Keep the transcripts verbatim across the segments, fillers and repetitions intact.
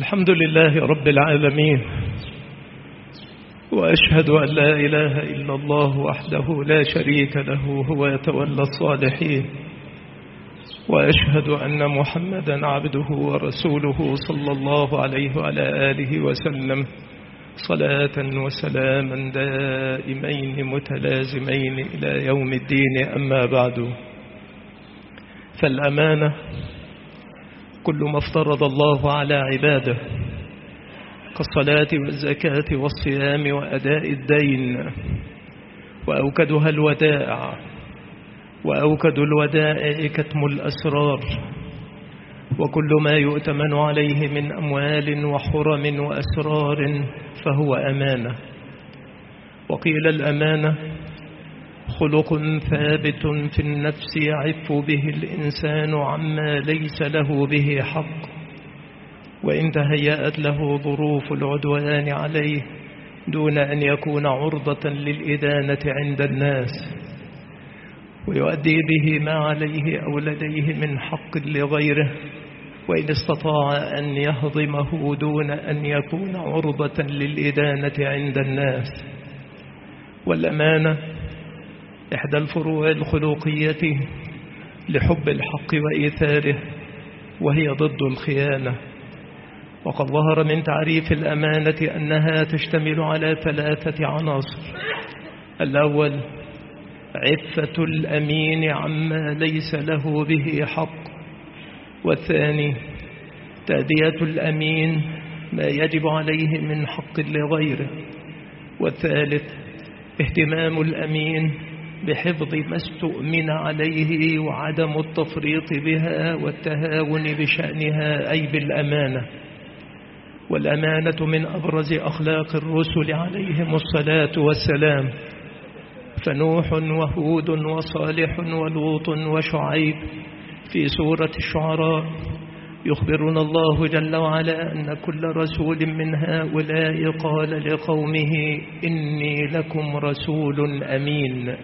الحمد لله رب العالمين، وأشهد أن لا إله إلا الله وحده لا شريك له هو يتولى الصالحين، وأشهد أن محمدا عبده ورسوله صلى الله عليه وعلى آله وسلم صلاة وسلاما دائمين متلازمين إلى يوم الدين. أما بعد، فالأمانة كل ما افترض الله على عباده كالصلاة والزكاة والصيام وأداء الدين، وأوكدها الودائع، وأوكد الودائع كتم الأسرار، وكل ما يؤتمن عليه من أموال وحرم وأسرار فهو أمانة. وقيل الأمانة خلق ثابت في النفس يعف به الإنسان عما ليس له به حق، وإن تهيأت له ظروف العدوان عليه دون أن يكون عرضة للإدانة عند الناس، ويؤدي به ما عليه أو لديه من حق لغيره، وإن استطاع أن يهضمه دون أن يكون عرضة للإدانة عند الناس. والأمانة إحدى الفروع الخلقية لحب الحق وإيثاره، وهي ضد الخيانة. وقد ظهر من تعريف الأمانة أنها تشتمل على ثلاثة عناصر: الأول عفة الأمين عما ليس له به حق، والثاني تأدية الأمين ما يجب عليه من حق لغيره، والثالث اهتمام الأمين بحفظ ما استؤمن عليه وعدم التفريط بها والتهاون بشأنها، أي بالأمانة. والأمانة من أبرز أخلاق الرسل عليهم الصلاة والسلام، فنوح وهود وصالح ولوط وشعيب في سورة الشعراء يخبرنا الله جل وعلا أن كل رسول من هؤلاء قال لقومه إني لكم رسول أمين.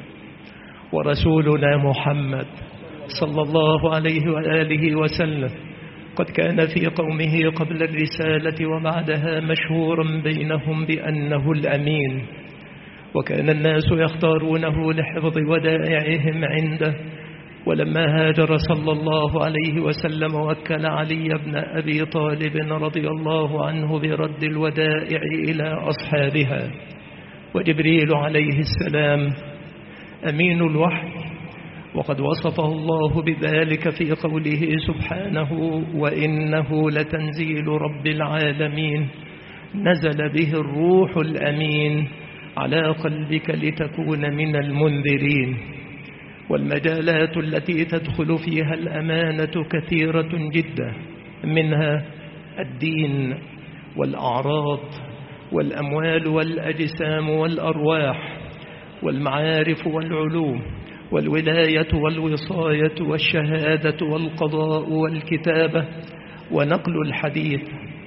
ورسولنا محمد صلى الله عليه وآله وسلم قد كان في قومه قبل الرسالة وبعدها مشهورا بينهم بأنه الأمين، وكان الناس يختارونه لحفظ ودائعهم عنده. ولما هاجر صلى الله عليه وسلم وكل علي بن أبي طالب رضي الله عنه برد الودائع إلى أصحابها، وجبريل عليه السلام أمين الوحي، وقد وصفه الله بذلك في قوله سبحانه وإنه لتنزيل رب العالمين نزل به الروح الأمين على قلبك لتكون من المنذرين. والمجالات التي تدخل فيها الأمانة كثيرة جدا، منها الدين والأعراض والأموال والأجسام والأرواح والمعارف والعلوم والولاية والوصاية والشهادة والقضاء والكتابة ونقل الحديث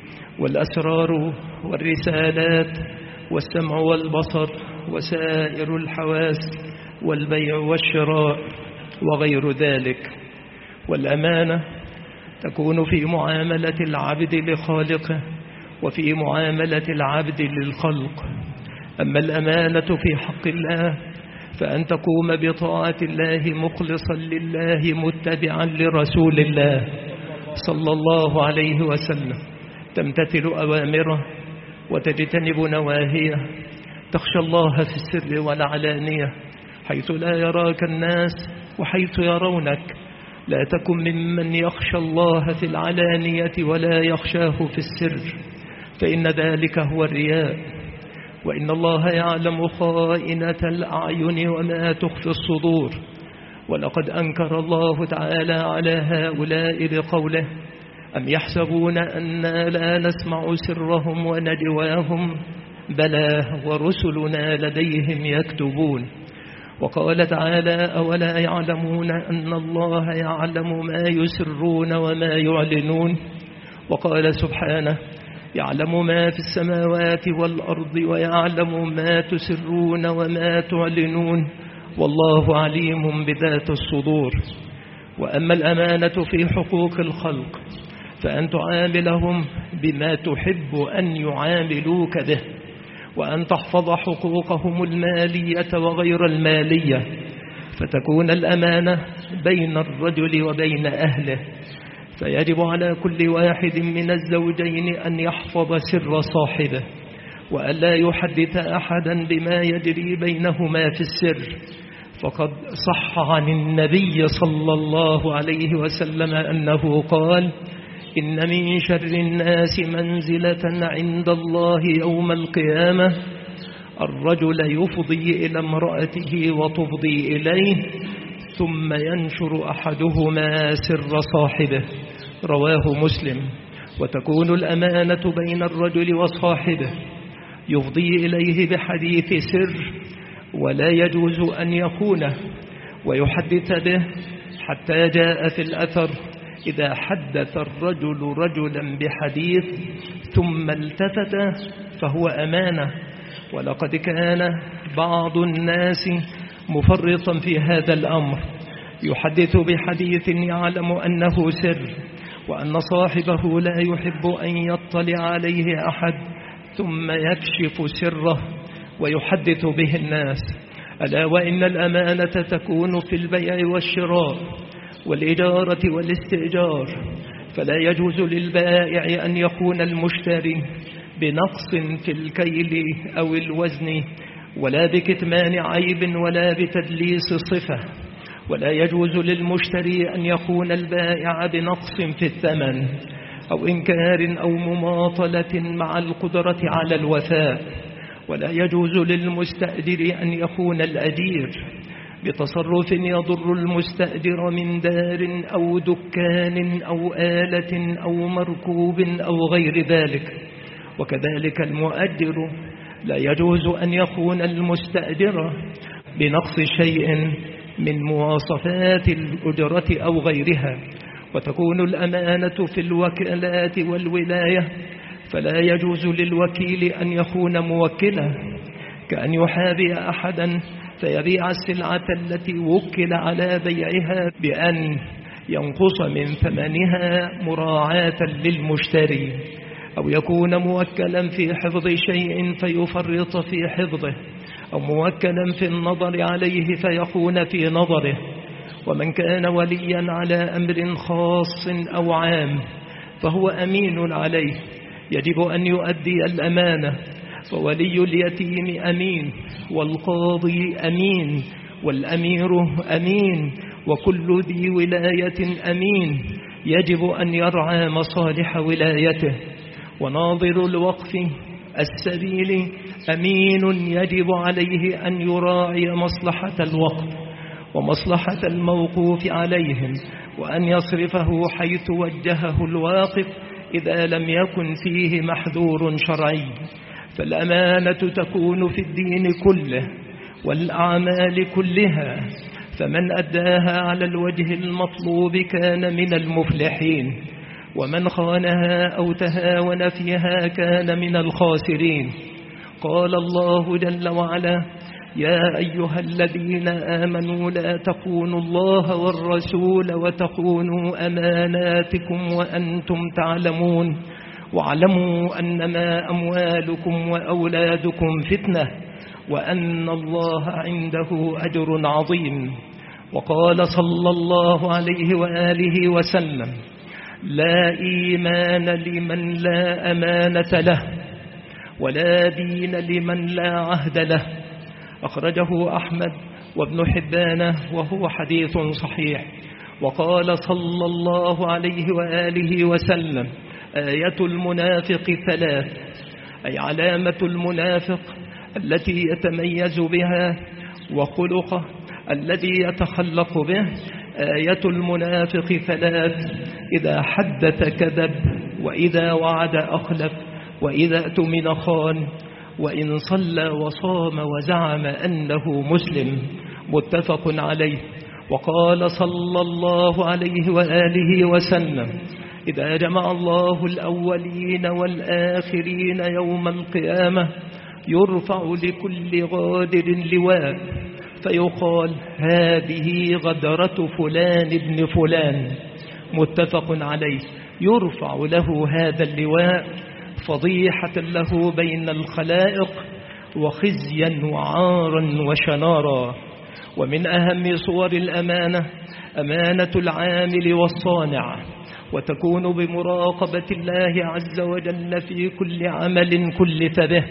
والأسرار والرسالات والسمع والبصر وسائر الحواس والبيع والشراء وغير ذلك. والأمانة تكون في معاملة العبد لخالقه وفي معاملة العبد للخلق. أما الأمانة في حق الله فأن تقوم بطاعة الله مخلصا لله متبعا لرسول الله صلى الله عليه وسلم، تمتثل أوامره وتجتنب نواهيه، تخشى الله في السر والعلانية حيث لا يراك الناس وحيث يرونك. لا تكن ممن يخشى الله في العلانية ولا يخشاه في السر، فإن ذلك هو الرياء. وإن الله يعلم خائنة الأعين وما تخفي الصدور. ولقد أنكر الله تعالى على هؤلاء بقوله أم يحسبون أنا لا نسمع سرهم ونجواهم بلى ورسلنا لديهم يكتبون. وقال تعالى أولا يعلمون أن الله يعلم ما يسرون وما يعلنون. وقال سبحانه يعلم ما في السماوات والأرض ويعلم ما تسرون وما تعلنون والله عليم بذات الصدور. وأما الأمانة في حقوق الخلق فأن تعاملهم بما تحب أن يعاملوك به، وأن تحفظ حقوقهم المالية وغير المالية، فتكون الأمانة بين الرجل وبين أهله. فيجب على كل واحد من الزوجين أن يحفظ سر صاحبه، وألا يحدث أحدا بما يجري بينهما في السر. فقد صح عن النبي صلى الله عليه وسلم أنه قال: إن من شر الناس منزلة عند الله يوم القيامة الرجل يفضي إلى امرأته وتفضي إليه، ثم ينشر أحدهما سر صاحبه. رواه مسلم. وتكون الأمانة بين الرجل وصاحبه، يفضي إليه بحديث سر ولا يجوز أن يخونه ويحدث به، حتى جاء في الأثر: إذا حدث الرجل رجلا بحديث ثم التفت فهو أمانة. ولقد كان بعض الناس مفرطا في هذا الأمر، يحدث بحديث يعلم أنه سر وأن صاحبه لا يحب أن يطلع عليه أحد، ثم يكشف سره ويحدث به الناس. ألا وإن الأمانة تكون في البيع والشراء والإجارة والاستئجار، فلا يجوز للبائع أن يخون المشتري بنقص في الكيل أو الوزن، ولا بكتمان عيب، ولا بتدليس صفة. ولا يجوز للمشتري أن يخون البائع بنقص في الثمن أو إنكار أو مماطلة مع القدرة على الوفاء. ولا يجوز للمستأجر أن يخون الأجير بتصرف يضر المستأجر من دار أو دكان أو آلة أو مركوب أو غير ذلك. وكذلك المؤجر لا يجوز أن يخون المستأجر بنقص شيء من مواصفات الأجرة أو غيرها. وتكون الأمانة في الوكالات والولاية، فلا يجوز للوكيل أن يخون موكله، كأن يحابي أحدا فيبيع السلعة التي وكل على بيعها بأن ينقص من ثمنها مراعاة للمشتري، أو يكون موكلا في حفظ شيء فيفرط في حفظه، أو موكلا في النظر عليه فيخون في نظره. ومن كان وليا على أمر خاص أو عام فهو أمين عليه، يجب أن يؤدي الأمانة. فولي اليتيم أمين، والقاضي أمين، والأمير أمين، وكل ذي ولاية أمين، يجب أن يرعى مصالح ولايته. وناظر الوقف السبيل أمين، يجب عليه أن يراعي مصلحة الوقف ومصلحة الموقوف عليهم، وأن يصرفه حيث وجهه الواقف إذا لم يكن فيه محذور شرعي. فالأمانة تكون في الدين كله والأعمال كلها، فمن أداها على الوجه المطلوب كان من المفلحين، ومن خانها أو تهاون فيها كان من الخاسرين. قال الله جل وعلا: يا أيها الذين آمنوا لا تخونوا الله والرسول وتخونوا أماناتكم وأنتم تعلمون واعلموا أنما أموالكم وأولادكم فتنة وأن الله عنده أجر عظيم. وقال صلى الله عليه وآله وسلم: لا إيمان لمن لا أمانة له، ولا دين لمن لا عهد له. أخرجه أحمد وابن حبان وهو حديث صحيح. وقال صلى الله عليه وآله وسلم: آية المنافق ثلاث، أي علامة المنافق التي يتميز بها وخلقه الذي يتخلق به. آية المنافق ثلاث: إذا حدث كذب، وإذا وعد أخلف، وإذا اؤتمن خان، وإن صلى وصام وزعم أنه مسلم. متفق عليه. وقال صلى الله عليه وآله وسلم: إذا جمع الله الأولين والآخرين يوم القيامة يرفع لكل غادر لواء، فيقال: هذه غدرة فلان ابن فلان. متفق عليه. يرفع له هذا اللواء فضيحة له بين الخلائق وخزيا وعارا وشنارا. ومن أهم صور الأمانة أمانة العامل والصانع، وتكون بمراقبة الله عز وجل في كل عمل كلف به،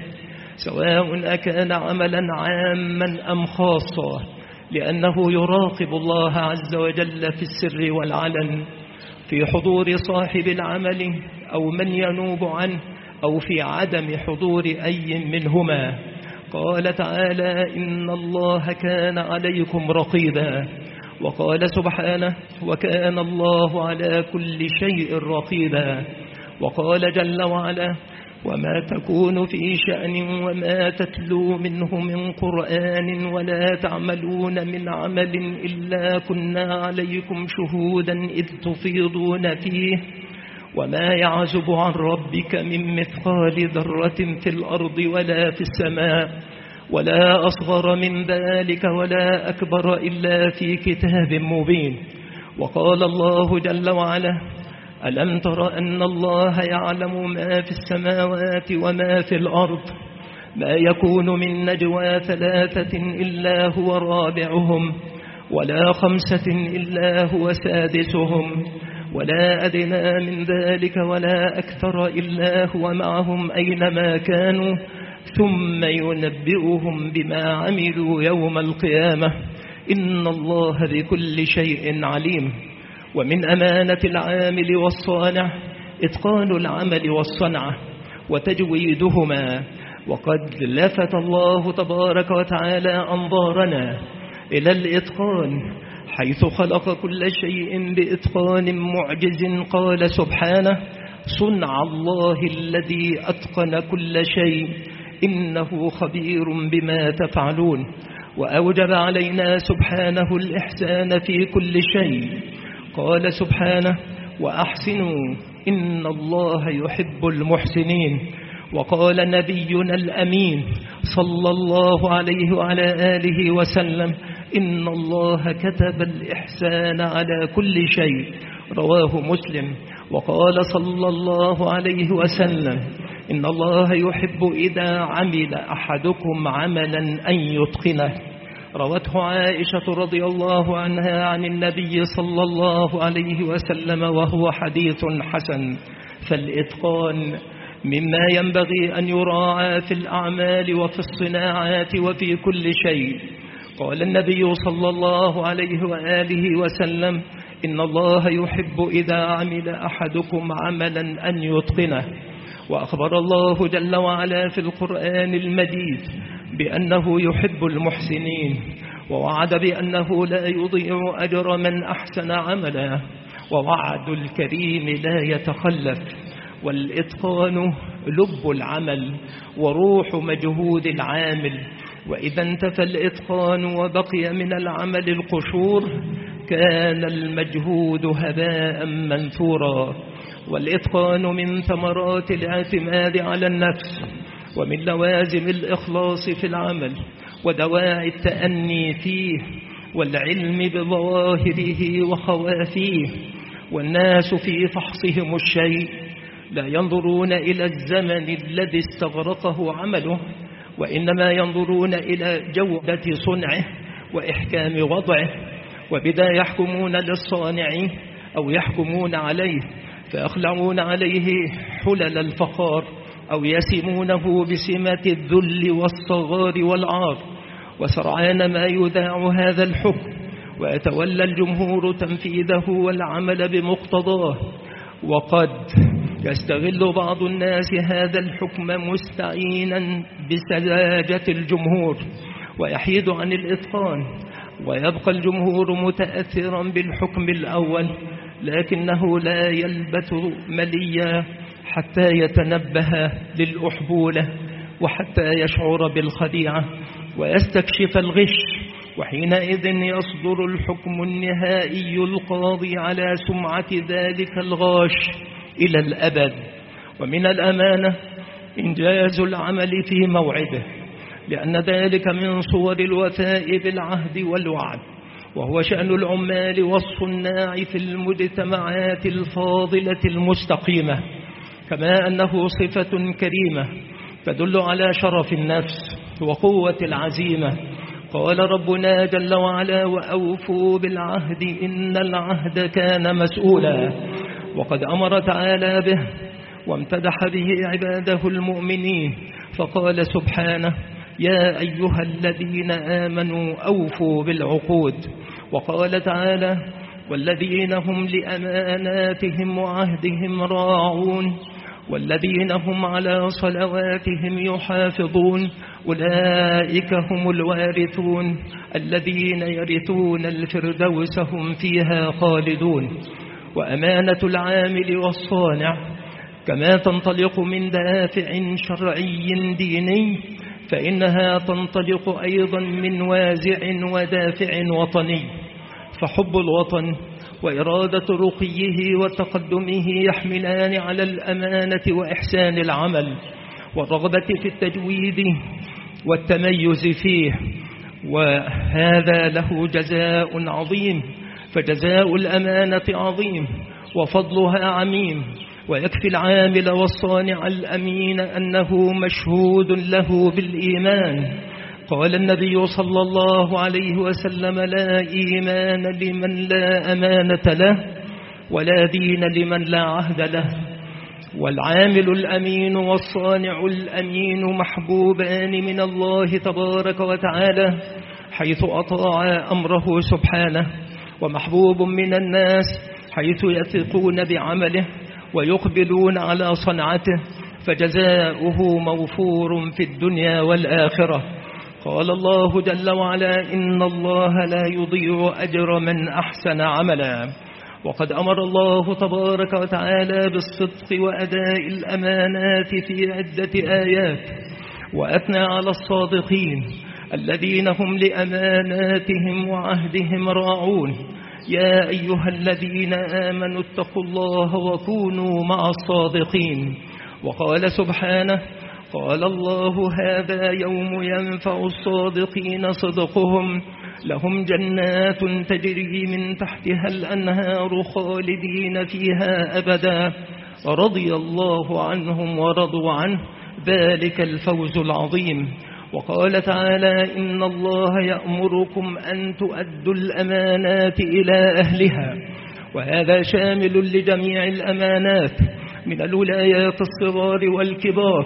سواء أكان عملا عاما أم خاصا، لأنه يراقب الله عز وجل في السر والعلن، في حضور صاحب العمل أو من ينوب عنه، أو في عدم حضور أي منهما. قال تعالى: إن الله كان عليكم رقيبا. وقال سبحانه: وكان الله على كل شيء رقيبا. وقال جل وعلا: وما تكون في شأن وما تتلو منه من قرآن ولا تعملون من عمل إلا كنا عليكم شهودا إذ تفيضون فيه وما يعزب عن ربك من مثقال ذرة في الأرض ولا في السماء ولا أصغر من ذلك ولا أكبر إلا في كتاب مبين. وقال الله جل وعلا: ألم تر أن الله يعلم ما في السماوات وما في الأرض ما يكون من نجوى ثلاثة إلا هو رابعهم ولا خمسة إلا هو سادسهم ولا أدنى من ذلك ولا أكثر إلا هو معهم أينما كانوا ثم ينبئهم بما عملوا يوم القيامة إن الله بكل شيء عليم. ومن أمانة العامل والصانع إتقان العمل والصنعة وتجويدهما. وقد لفت الله تبارك وتعالى أنظارنا إلى الإتقان حيث خلق كل شيء بإتقان معجز. قال سبحانه: صنع الله الذي أتقن كل شيء إنه خبير بما تفعلون. وأوجب علينا سبحانه الإحسان في كل شيء. قال سبحانه: وأحسنوا إن الله يحب المحسنين. وقال نبينا الأمين صلى الله عليه وعلى آله وسلم: إن الله كتب الإحسان على كل شيء. رواه مسلم. وقال صلى الله عليه وسلم: إن الله يحب إذا عمل أحدكم عملا أن يتقنه. روته عائشة رضي الله عنها عن النبي صلى الله عليه وسلم وهو حديث حسن. فالإتقان مما ينبغي أن يراعى في الأعمال وفي الصناعات وفي كل شيء. قال النبي صلى الله عليه وآله وسلم: إن الله يحب إذا عمل أحدكم عملا أن يتقنه. وأخبر الله جل وعلا في القرآن المجيد بأنه يحب المحسنين، ووعد بأنه لا يضيع أجر من أحسن عملا، ووعد الكريم لا يتخلف. والإتقان لب العمل وروح مجهود العامل، وإذا انتفى الإتقان وبقي من العمل القشور كان المجهود هباء منثورا. والإتقان من ثمرات الاعتماد على النفس، ومن لوازم الإخلاص في العمل، ودواعي التأني فيه، والعلم بظواهره وخوافيه. والناس في فحصهم الشيء لا ينظرون إلى الزمن الذي استغرقه عمله، وإنما ينظرون إلى جودة صنعه وإحكام وضعه، وبذا يحكمون للصانع أو يحكمون عليه، فيخلعون عليه حلل الفخار أو يسمونه بسمة الذل والصغار والعار. وسرعان ما يذاع هذا الحكم ويتولى الجمهور تنفيذه والعمل بمقتضاه. وقد يستغل بعض الناس هذا الحكم مستعينا بسذاجة الجمهور ويحيد عن الإتقان، ويبقى الجمهور متأثرا بالحكم الأول، لكنه لا يلبث مليا حتى يتنبه للأحبولة وحتى يشعر بالخديعة ويستكشف الغش، وحينئذ يصدر الحكم النهائي القاضي على سمعة ذلك الغاش إلى الأبد. ومن الأمانة إنجاز العمل في موعده، لأن ذلك من صور الوفاء بالعهد والوعد، وهو شأن العمال والصناع في المجتمعات الفاضلة المستقيمة، كما أنه صفة كريمة تدل على شرف النفس وقوة العزيمة. قال ربنا جل وعلا: وأوفوا بالعهد إن العهد كان مسؤولا. وقد أمر تعالى به وامتدح به عباده المؤمنين، فقال سبحانه: يا أيها الذين آمنوا أوفوا بالعقود. وقال تعالى: والذين هم لأماناتهم وعهدهم راعون والذين هم على صلواتهم يحافظون أولئك هم الوارثون الذين يرثون الفردوس هم فيها خالدون. وأمانة العامل والصانع كما تنطلق من دافع شرعي ديني، فإنها تنطلق أيضا من وازع ودافع وطني. فحب الوطن وإرادة رقيه وتقدمه يحملان على الأمانة وإحسان العمل والرغبة في التجويد والتميز فيه، وهذا له جزاء عظيم. فجزاء الأمانة عظيم وفضلها عميم، ويكفي العامل والصانع الأمين أنه مشهود له بالإيمان. قال النبي صلى الله عليه وسلم: لا إيمان لمن لا أمانة له، ولا دين لمن لا عهد له. والعامل الأمين والصانع الأمين محبوبان من الله تبارك وتعالى حيث أطاع أمره سبحانه، ومحبوب من الناس حيث يثقون بعمله ويقبلون على صنعته، فجزاؤه موفور في الدنيا والآخرة. قال الله جل وعلا: إن الله لا يضيع أجر من أحسن عملا. وقد أمر الله تبارك وتعالى بالصدق وأداء الأمانات في عدة آيات، وأثنى على الصادقين الذين هم لأماناتهم وعهدهم راعون. يا أيها الذين آمنوا اتقوا الله وكونوا مع الصادقين. وقال سبحانه: قال الله: هذا يوم ينفع الصادقين صدقهم، لهم جنات تجري من تحتها الأنهار خالدين فيها أبدا، رضي الله عنهم ورضوا عنه، ذلك الفوز العظيم. وقال تعالى: إن الله يأمركم أن تؤدوا الأمانات إلى أهلها. وهذا شامل لجميع الأمانات من الولايات الصغار والكبار،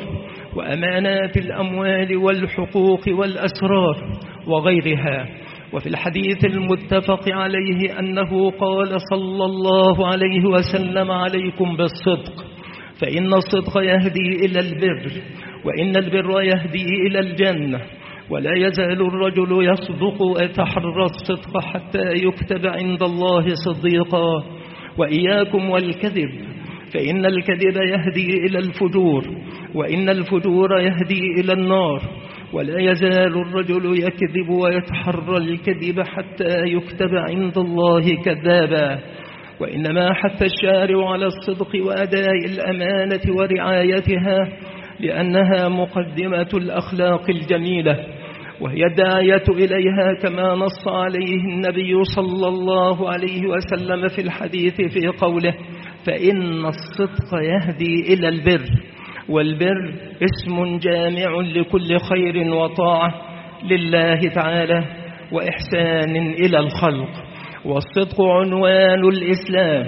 وأمانات الأموال والحقوق والأسرار وغيرها. وفي الحديث المتفق عليه أنه قال صلى الله عليه وسلم: عليكم بالصدق، فإن الصدق يهدي إلى البر، وإن البر يهدي إلى الجنة، ولا يزال الرجل يصدق ويتحرى الصدق حتى يكتب عند الله صديقا. وإياكم والكذب، فإن الكذب يهدي إلى الفجور، وإن الفجور يهدي إلى النار، ولا يزال الرجل يكذب ويتحرى الكذب حتى يكتب عند الله كذابا. وإنما حث الشارع على الصدق وأداء الأمانة ورعايتها لأنها مقدمة الأخلاق الجميلة، وهي الداعية إليها كما نص عليه النبي صلى الله عليه وسلم في الحديث في قوله: فإن الصدق يهدي إلى البر. والبر اسم جامع لكل خير وطاعة لله تعالى وإحسان إلى الخلق. والصدق عنوان الإسلام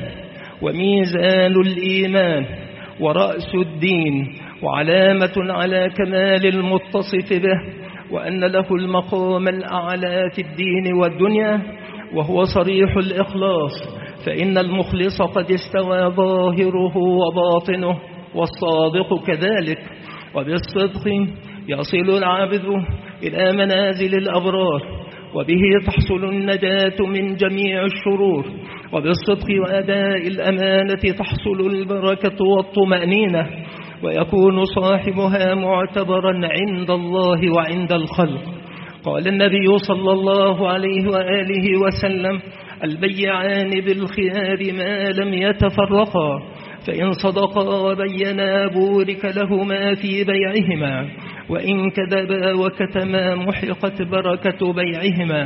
وميزان الإيمان ورأس الدين، وعلامة على كمال المتصف به، وأن له المقام الأعلى في الدين والدنيا، وهو صريح الإخلاص، فإن المخلص قد استوى ظاهره وباطنه، والصادق كذلك. وبالصدق يصل العبد إلى منازل الأبرار، وبه تحصل النجاة من جميع الشرور. وبالصدق وأداء الأمانة تحصل البركة والطمأنينة، ويكون صاحبها معتبرا عند الله وعند الخلق. قال النبي صلى الله عليه وآله وسلم: البيعان بالخيار ما لم يتفرقا، فإن صدقا وبينا بورك لهما في بيعهما، وإن كذبا وكتما محقت بركة بيعهما.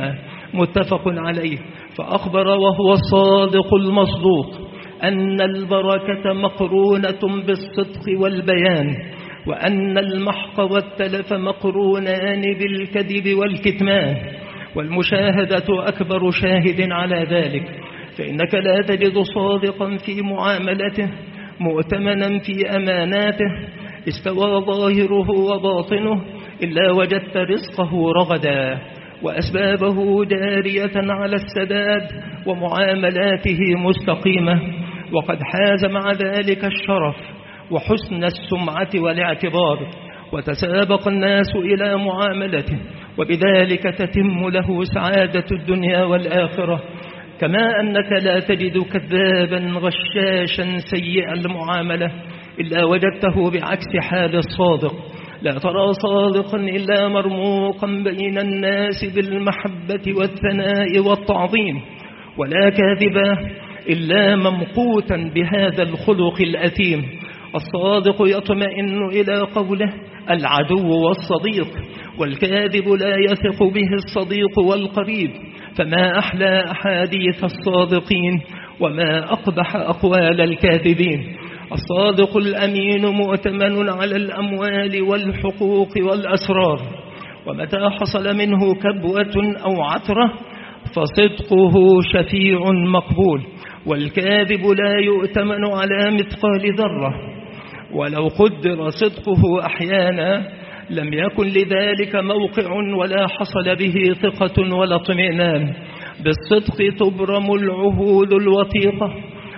متفق عليه. فأخبر وهو الصادق المصدوق أن البركة مقرونة بالصدق والبيان، وأن المحق والتلف مقرونان بالكذب والكتمان، والمشاهدة أكبر شاهد على ذلك. فإنك لا تجد صادقا في معاملته مؤتمنا في أماناته استوى ظاهره وباطنه إلا وجدت رزقه رغدا وأسبابه جارية على السداد ومعاملاته مستقيمة، وقد حاز مع ذلك الشرف وحسن السمعة والاعتبار، وتسابق الناس إلى معاملته، وبذلك تتم له سعادة الدنيا والآخرة. كما أنك لا تجد كذابا غشاشا سيء المعاملة إلا وجدته بعكس حال الصادق. لا ترى صادقا إلا مرموقا بين الناس بالمحبة والثناء والتعظيم، ولا كاذبا إلا ممقوتا بهذا الخلق الأثيم. الصادق يطمئن إلى قوله العدو والصديق، والكاذب لا يثق به الصديق والقريب. فما أحلى أحاديث الصادقين وما أقبح أقوال الكاذبين. الصادق الأمين مؤتمن على الأموال والحقوق والأسرار، ومتى حصل منه كبوة أو عثرة فصدقه شفيع مقبول. والكاذب لا يؤتمن على مثقال ذرة، ولو قدر صدقه أحيانا لم يكن لذلك موقع ولا حصل به ثقة ولا اطمئنان. بالصدق تبرم العهود الوثيقة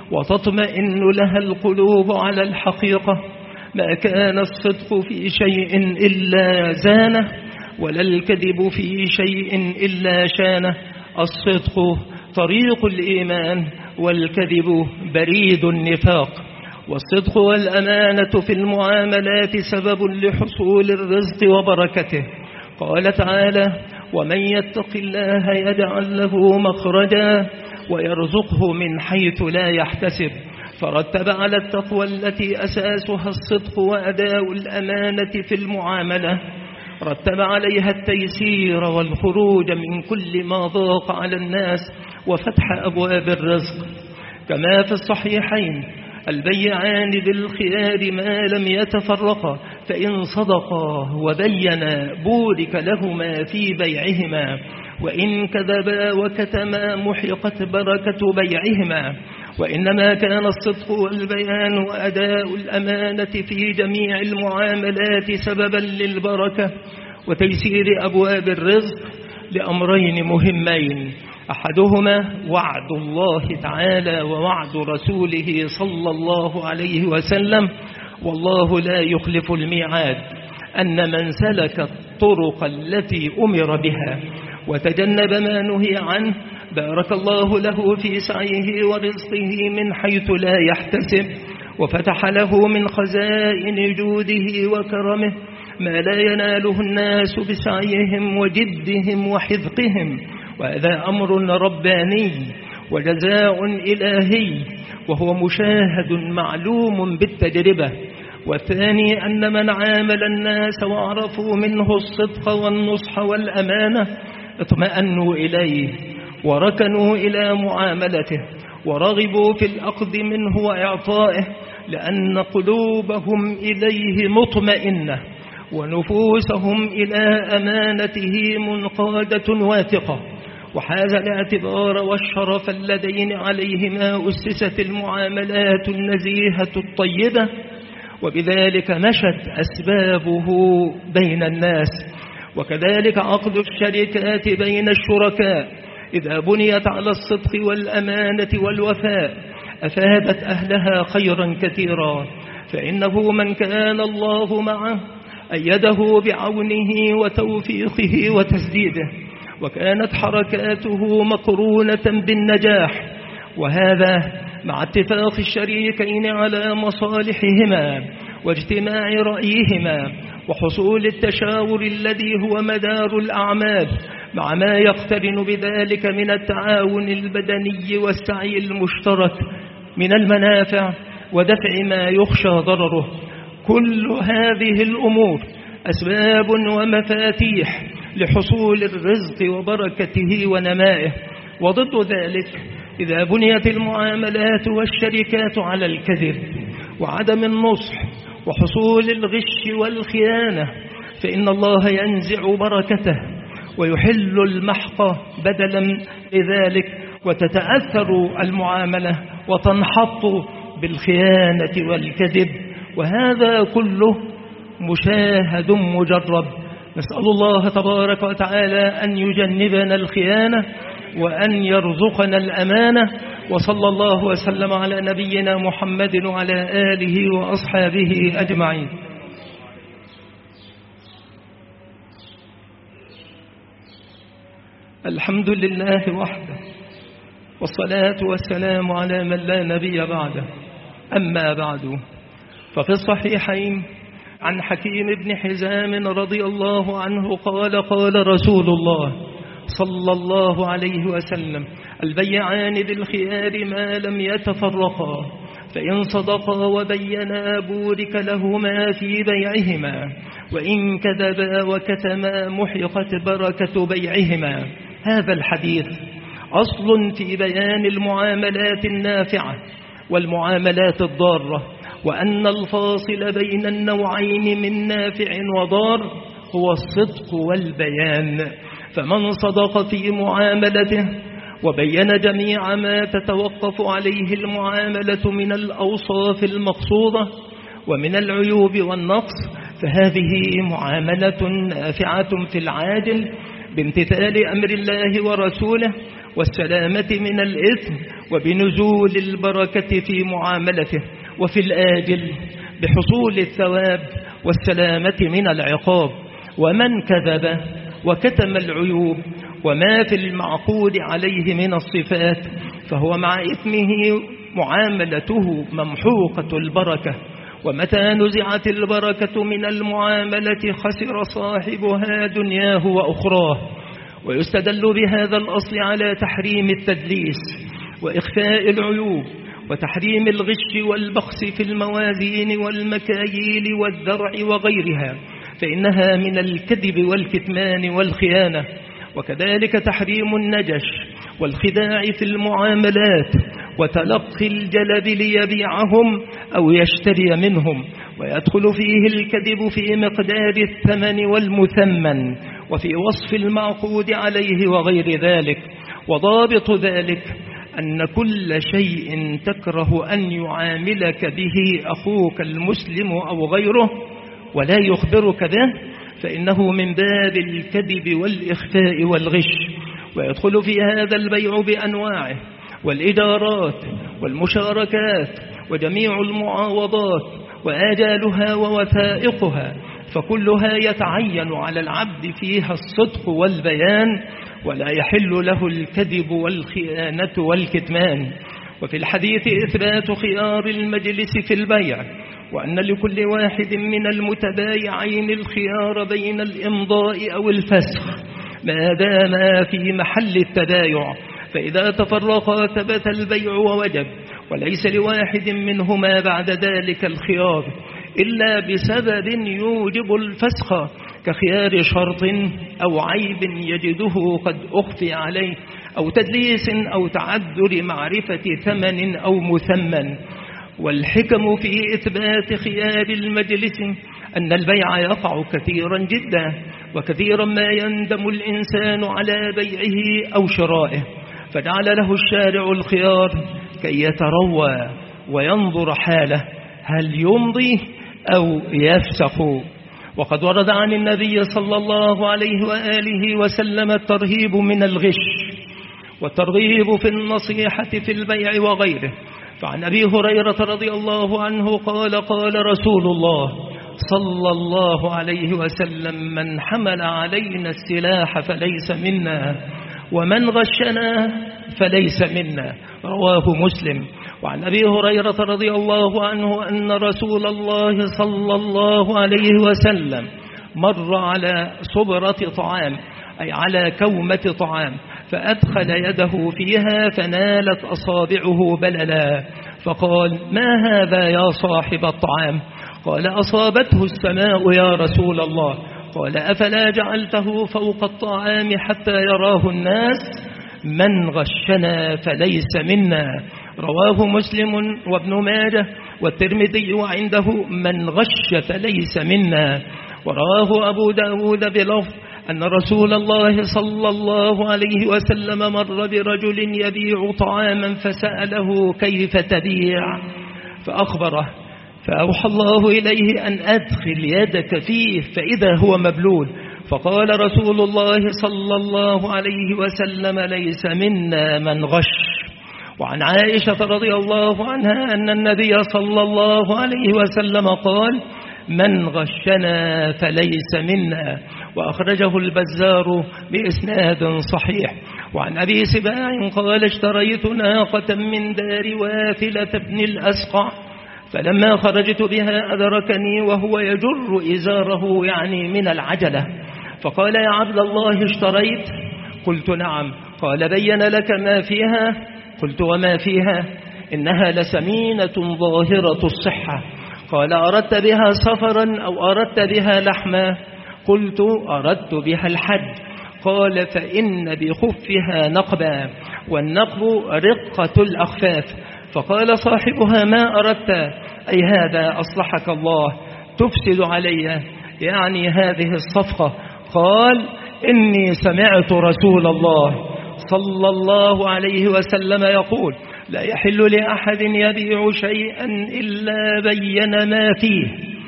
وتطمئن لها القلوب على الحقيقة. ما كان الصدق في شيء إلا زانه، ولا الكذب في شيء إلا شانه. الصدق طريق الإيمان، والكذب بريد النفاق. والصدق والأمانة في المعاملات سبب لحصول الرزق وبركته. قال تعالى: ومن يتق الله يجعل له مخرجا ويرزقه من حيث لا يحتسب. فرتب على التقوى التي أساسها الصدق وأداء الأمانة في المعاملة، رتب عليها التيسير والخروج من كل ما ضاق على الناس وفتح أبواب الرزق. كما في الصحيحين: البيعان بالخيار ما لم يتفرقا، فإن صدقا وبينا بورك لهما في بيعهما، وإن كذبا وكتما محقت بركة بيعهما. وإنما كان الصدق والبيان وأداء الأمانة في جميع المعاملات سببا للبركة وتيسير أبواب الرزق لأمرين مهمين: أحدهما وعد الله تعالى ووعد رسوله صلى الله عليه وسلم، والله لا يخلف الميعاد، أن من سلك الطرق التي أمر بها وتجنب ما نهي عنه بارك الله له في سعيه ورزقه من حيث لا يحتسب، وفتح له من خزائن جوده وكرمه ما لا يناله الناس بسعيهم وجدهم وحذقهم. وهذا أمر رباني وجزاء إلهي، وهو مشاهد معلوم بالتجربة. والثاني أن من عامل الناس وعرفوا منه الصدق والنصح والأمانة اطمأنوا إليه وركنوا إلى معاملته ورغبوا في الأخذ منه وإعطائه، لأن قلوبهم إليه مطمئنة ونفوسهم إلى أمانته منقادة واثقة. وحاز الاعتبار والشرف اللذين عليهما أسست المعاملات النزيهة الطيبة، وبذلك مشت أسبابه بين الناس. وكذلك عقد الشركات بين الشركاء إذا بنيت على الصدق والأمانة والوفاء أفادت أهلها خيرا كثيرا، فإنه من كان الله معه أيده بعونه وتوفيقه وتسديده، وكانت حركاته مقرونة بالنجاح. وهذا مع اتفاق الشريكين على مصالحهما واجتماع رأيهما وحصول التشاور الذي هو مدار الأعمال، مع ما يقترن بذلك من التعاون البدني والسعي المشترك من المنافع ودفع ما يخشى ضرره. كل هذه الأمور أسباب ومفاتيح لحصول الرزق وبركته ونمائه. وضد ذلك إذا بنيت المعاملات والشركات على الكذب وعدم النصح وحصول الغش والخيانة فإن الله ينزع بركته ويحل المحق بدلا لذلك، وتتأثر المعاملة وتنحط بالخيانة والكذب، وهذا كله مشاهد مجرب. نسأل الله تبارك وتعالى أن يجنبنا الخيانة وأن يرزقنا الأمانة. وصلى الله وسلم على نبينا محمد وعلى آله وأصحابه أجمعين. الحمد لله وحده، والصلاة والسلام على من لا نبي بعده. أما بعد، ففي الصحيحين عن حكيم بن حزام رضي الله عنه قال قال رسول الله صلى الله عليه وسلم: البيعان بالخيار ما لم يتفرقا، فإن صدقا وبينا بورك لهما في بيعهما، وإن كذبا وكتما محقت بركة بيعهما. هذا الحديث أصل في بيان المعاملات النافعة والمعاملات الضارة، وأن الفاصل بين النوعين من نافع وضار هو الصدق والبيان. فمن صدق في معاملته وبين جميع ما تتوقف عليه المعاملة من الأوصاف المقصودة ومن العيوب والنقص، فهذه معاملة نافعة في العاجل بامتثال أمر الله ورسوله والسلامة من الإثم وبنزول البركة في معاملته، وفي الآجل بحصول الثواب والسلامة من العقاب. ومن كذب وكتم العيوب وما في المعقود عليه من الصفات فهو مع إثمه معاملته ممحوقة البركة، ومتى نزعت البركة من المعاملة خسر صاحبها دنياه وأخراه. ويستدل بهذا الأصل على تحريم التدليس وإخفاء العيوب وتحريم الغش والبخس في الموازين والمكاييل والذرع وغيرها، فإنها من الكذب والكتمان والخيانة. وكذلك تحريم النجش والخداع في المعاملات وتلقي الجلب ليبيعهم أو يشتري منهم، ويدخل فيه الكذب في مقدار الثمن والمثمن وفي وصف المعقود عليه وغير ذلك. وضابط ذلك أن كل شيء تكره أن يعاملك به أخوك المسلم أو غيره ولا يخبرك به فإنه من باب الكذب والإخفاء والغش. ويدخل في هذا البيع بأنواعه والإدارات والمشاركات وجميع المعاوضات وآجالها ووثائقها، فكلها يتعين على العبد فيها الصدق والبيان، ولا يحل له الكذب والخيانة والكتمان. وفي الحديث إثبات خيار المجلس في البيع، وأن لكل واحد من المتبايعين الخيار بين الإمضاء أو الفسخ ما دام في محل التبايع، فإذا تفرقا ثبت البيع ووجب، وليس لواحد منهما بعد ذلك الخيار إلا بسبب يوجب الفسخ كخيار شرط أو عيب يجده قد أخفي عليه أو تدليس أو تعذر معرفة ثمن أو مثمن. والحكم في إثبات خيار المجلس أن البيع يقع كثيرا جدا، وكثيرا ما يندم الإنسان على بيعه أو شرائه، فجعل له الشارع الخيار كي يتروى وينظر حاله هل يمضي أو يفسخ. وقد ورد عن النبي صلى الله عليه وآله وسلم الترهيب من الغش والترغيب في النصيحة في البيع وغيره. فعن أبي هريرة رضي الله عنه قال قال رسول الله صلى الله عليه وسلم: من حمل علينا السلاح فليس منا، ومن غشنا فليس منا. رواه مسلم. وعن أبي هريرة رضي الله عنه أن رسول الله صلى الله عليه وسلم مر على صبرة طعام، أي على كومة طعام، فأدخل يده فيها فنالت أصابعه بللا، فقال: ما هذا يا صاحب الطعام؟ قال: أصابته السماء يا رسول الله. قال أفلا جعلته فوق الطعام حتى يراه الناس؟ من غشنا فليس منا. رواه مسلم وابن ماجه والترمذي وعنده من غش فليس منا. ورواه أبو داود بلفظ أن رسول الله صلى الله عليه وسلم مر برجل يبيع طعاما فسأله كيف تبيع فأخبره، فأوحى الله إليه أن أدخل يدك فيه فإذا هو مبلول. فقال رسول الله صلى الله عليه وسلم ليس منا من غش. وعن عائشة رضي الله عنها أن النبي صلى الله عليه وسلم قال من غشنا فليس منا، وأخرجه البزار بإسناد صحيح. وعن أبي سباع قال اشتريت ناقة من دار واثلة بن الأسقع، فلما خرجت بها أدركني وهو يجر إزاره يعني من العجلة، فقال يا عبد الله اشتريت؟ قلت نعم. قال بين لك ما فيها؟ قلت وما فيها؟ إنها لسمينة ظاهرة الصحة. قال أردت بها سفرا أو أردت بها لحما؟ قلت أردت بها الحج. قال فإن بخفها نقبا، والنقب رقة الأخفاف. فقال صاحبها ما أردت؟ أي هذا أصلحك الله تفسد علي يعني هذه الصفقة. قال إني سمعت رسول الله صلى الله عليه وسلم يقول لا يحل لأحد يبيع شيئا إلا بين ما فيه،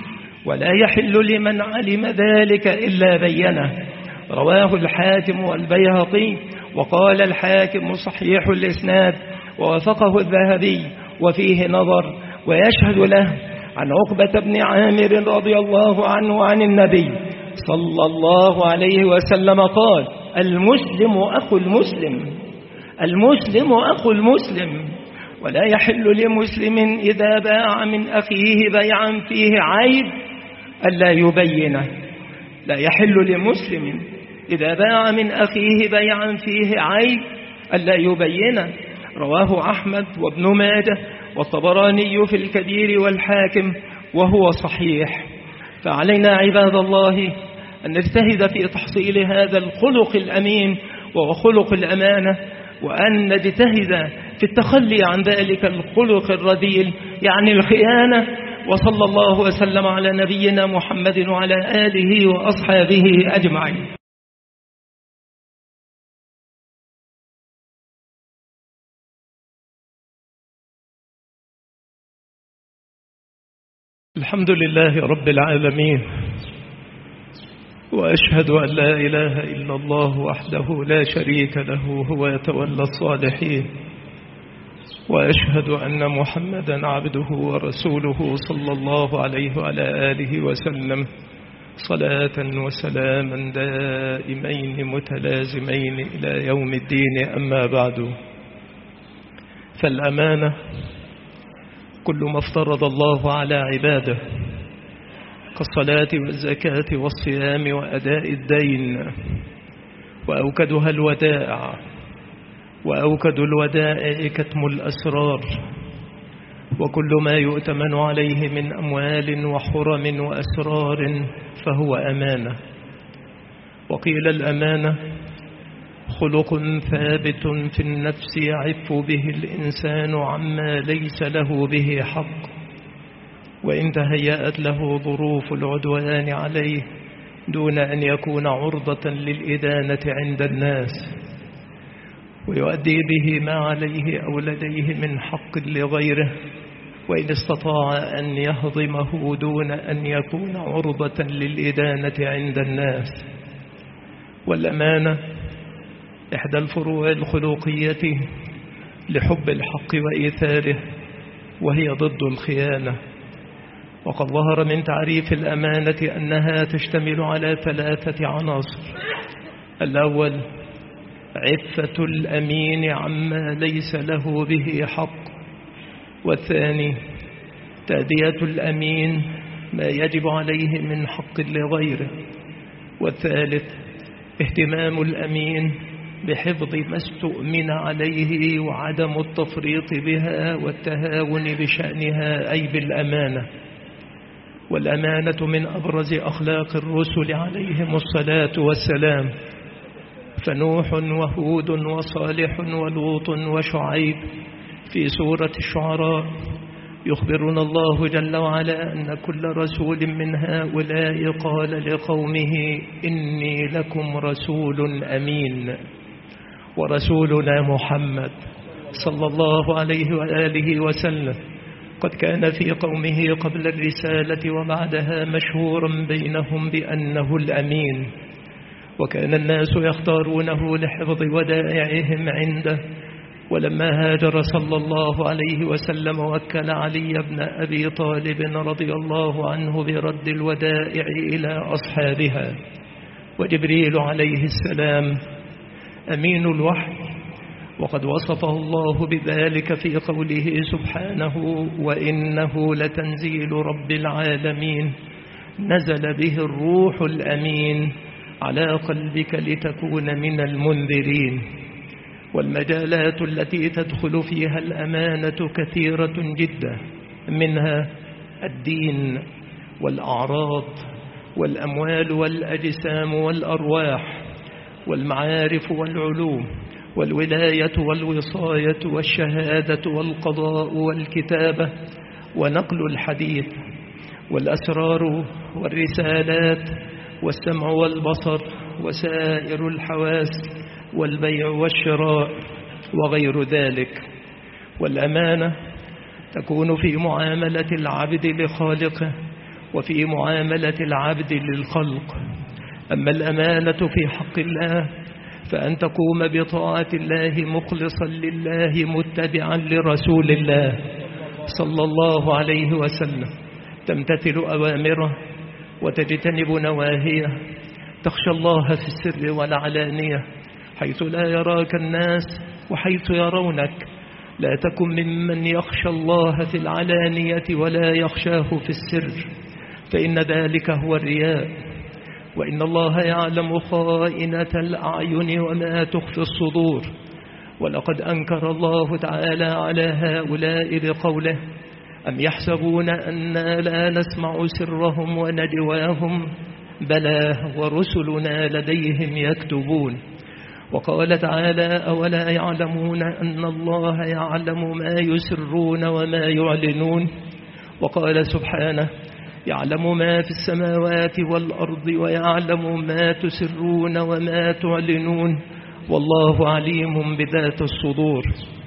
ولا يحل لمن علم ذلك إلا بينه. رواه الحاكم والبيهقي، وقال الحاكم صحيح الإسناد ووافقه الذهبي وفيه نظر. ويشهد له عن عقبة بن عامر رضي الله عنه عن النبي صلى الله عليه وسلم قال المسلم أخو المسلم، المسلم أخو المسلم، ولا يحل لمسلم إذا باع من أخيه بيعا فيه عيب ألا يبينه. لا يحل لمسلم إذا باع من أخيه بيعا فيه عيب ألا يبينه. رواه أحمد وابن ماجه والطبراني في الكبير والحاكم وهو صحيح. فعلينا عباد الله أن نجتهد في تحصيل هذا الخلق الأمين وهو خلق الأمانة، وأن نجتهد في التخلي عن ذلك الخلق الرذيل يعني الخيانة. وصلى الله وسلم على نبينا محمد وعلى آله وأصحابه أجمعين. الحمد لله رب العالمين، وأشهد أن لا إله إلا الله وحده لا شريك له هو يتولى الصالحين، وأشهد أن محمدا عبده ورسوله صلى الله عليه وعلى آله وسلم صلاة وسلاما دائمين متلازمين إلى يوم الدين. أما بعد، فالأمانة كل ما افترض الله على عباده كالصلاة والزكاة والصيام وأداء الدين، وأوكدها الودائع، وأوكد الودائع كتم الأسرار، وكل ما يؤتمن عليه من أموال وحرم وأسرار فهو أمانة. وقيل الأمانة خلق ثابت في النفس يعف به الإنسان عما ليس له به حق، وإن تهيأت له ظروف العدوان عليه دون أن يكون عرضة للإدانة عند الناس، ويؤدي به ما عليه أو لديه من حق لغيره، وإن استطاع أن يهضمه دون أن يكون عرضة للإدانة عند الناس. والأمانة إحدى الفروع الخلقية لحب الحق وإيثاره، وهي ضد الخيانة. وقد ظهر من تعريف الأمانة أنها تشتمل على ثلاثة عناصر: الأول عفة الأمين عما ليس له به حق، والثاني تأدية الأمين ما يجب عليه من حق لغيره، والثالث اهتمام الأمين بحفظ ما استؤمن عليه وعدم التفريط بها والتهاون بشأنها أي بالأمانة. والأمانة من أبرز أخلاق الرسل عليهم الصلاة والسلام، فنوح وهود وصالح ولوط وشعيب في سورة الشعراء يخبرنا الله جل وعلا أن كل رسول من هؤلاء قال لقومه إني لكم رسول أمين. ورسولنا محمد صلى الله عليه وآله وسلم قد كان في قومه قبل الرسالة وبعدها مشهورا بينهم بأنه الأمين، وكان الناس يختارونه لحفظ ودائعهم عنده. ولما هاجر صلى الله عليه وسلم وكل علي بن أبي طالب رضي الله عنه برد الودائع إلى أصحابها، وجبريل عليه السلام أمين الوحي، وقد وصفه الله بذلك في قوله سبحانه وإنه لتنزيل رب العالمين نزل به الروح الأمين على قلبك لتكون من المنذرين. والمجالات التي تدخل فيها الأمانة كثيرة جدا، منها الدين والأعراض والأموال والأجسام والأرواح والمعارف والعلوم والولاية والوصاية والشهادة والقضاء والكتابة ونقل الحديث والأسرار والرسالات والسمع والبصر وسائر الحواس والبيع والشراء وغير ذلك. والأمانة تكون في معاملة العبد لخالقه وفي معاملة العبد للخلق. أما الأمانة في حق الله فأن تقوم بطاعة الله مخلصا لله متبعا لرسول الله صلى الله عليه وسلم، تمتثل أوامره وتجتنب نواهيه، تخشى الله في السر والعلانية حيث لا يراك الناس وحيث يرونك. لا تكن ممن يخشى الله في العلانية ولا يخشاه في السر، فإن ذلك هو الرياء. وإن الله يعلم خائنة الأعين وما تخفي الصدور. ولقد أنكر الله تعالى على هؤلاء بقوله أم يحسبون أنا لا نسمع سرهم ونجواهم بلى ورسلنا لديهم يكتبون. وقال تعالى أولا يعلمون أن الله يعلم ما يسرون وما يعلنون. وقال سبحانه يعلم ما في السماوات والأرض ويعلم ما تسرون وما تعلنون والله عليم بذات الصدور.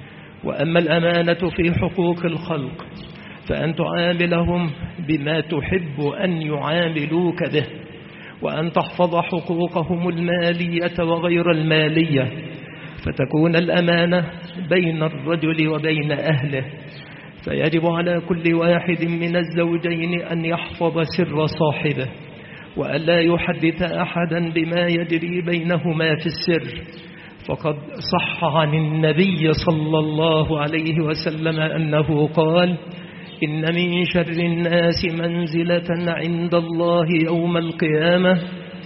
وأما الأمانة في حقوق الخلق فأن تعاملهم بما تحب أن يعاملوك به، وأن تحفظ حقوقهم المالية وغير المالية، فتكون الأمانة بين الرجل وبين أهله. فيجب على كل واحد من الزوجين أن يحفظ سر صاحبه وألا يحدث أحدا بما يجري بينهما في السر. فقد صح عن النبي صلى الله عليه وسلم أنه قال إن من شر الناس منزلة عند الله يوم القيامة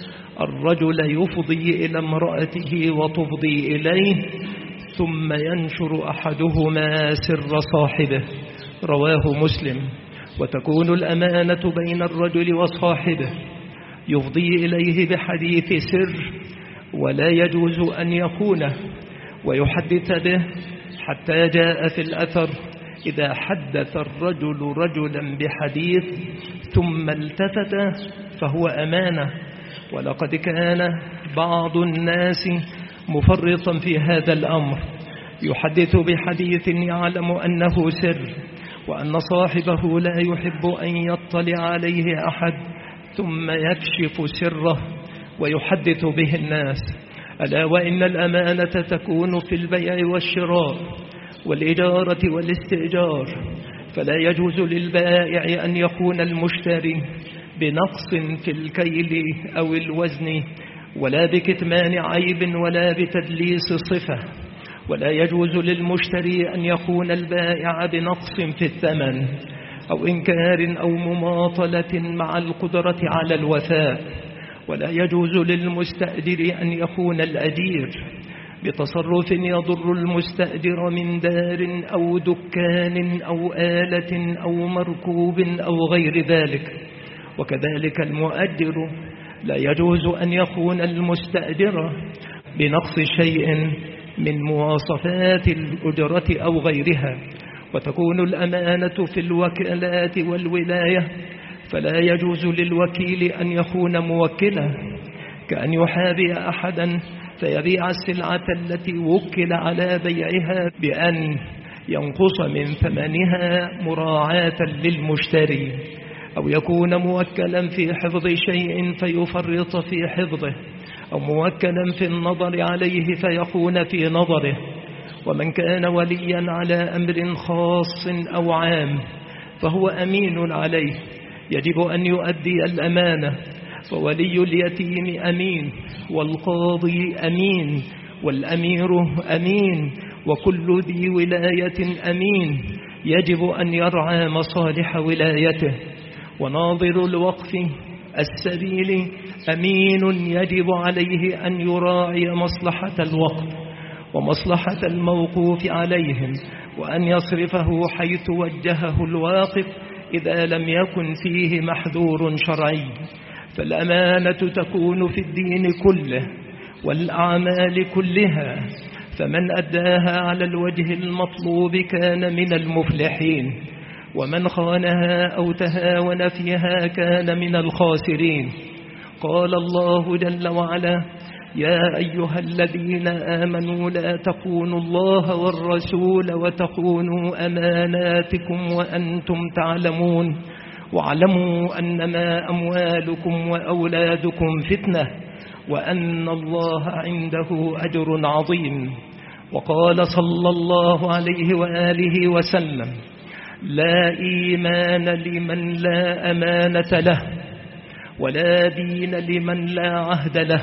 الرجل يفضي إلى امرأته وتفضي إليه ثم ينشر أحدهما سر صاحبه، رواه مسلم. وتكون الأمانة بين الرجل وصاحبه يفضي إليه بحديث سر ولا يجوز أن يخونه ويحدث به، حتى جاء في الأثر إذا حدث الرجل رجلا بحديث ثم التفت فهو أمانة. ولقد كان بعض الناس مفرطا في هذا الأمر، يحدث بحديث يعلم أنه سر وأن صاحبه لا يحب أن يطلع عليه أحد، ثم يكشف سره ويحدث به الناس. ألا وإن الأمانة تكون في البيع والشراء والإجارة والاستئجار، فلا يجوز للبائع أن يكون المشتري بنقص في الكيل أو الوزن ولا بكتمان عيب ولا بتدليس صفة، ولا يجوز للمشتري أن يكون البائع بنقص في الثمن أو إنكار أو مماطلة مع القدرة على الوفاء، ولا يجوز للمستأجر أن يكون الأجير بتصرف يضر المستأجر من دار أو دكان أو آلة أو مركوب أو غير ذلك. وكذلك المؤجر لا يجوز أن يخون المستأجر بنقص شيء من مواصفات الأجرة أو غيرها. وتكون الأمانة في الوكالات والولاية، فلا يجوز للوكيل أن يخون موكله، كأن يحابي أحدا فيبيع السلعة التي وكل على بيعها بأن ينقص من ثمنها مراعاة للمشتري، أو يكون موكلا في حفظ شيء فيفرط في حفظه، أو موكلا في النظر عليه فيخون في نظره. ومن كان وليا على أمر خاص أو عام فهو أمين عليه، يجب أن يؤدي الأمانة. فولي اليتيم أمين، والقاضي أمين، والأمير أمين، وكل ذي ولاية أمين، يجب أن يرعى مصالح ولايته. وناظر الوقف السبيل أمين، يجب عليه أن يراعي مصلحة الوقف ومصلحة الموقوف عليهم، وأن يصرفه حيث وجهه الواقف إذا لم يكن فيه محذور شرعي. فالأمانة تكون في الدين كله والأعمال كلها، فمن أداها على الوجه المطلوب كان من المفلحين، ومن خانها أو تهاون فيها كان من الخاسرين. قال الله جل وعلا: يا أيها الذين آمنوا لا تخونوا الله والرسول وتخونوا أماناتكم وأنتم تعلمون واعلموا أنما أموالكم وأولادكم فتنة وأن الله عنده أجر عظيم. وقال صلى الله عليه وآله وسلم: لا إيمان لمن لا أمانة له، ولا دين لمن لا عهد له.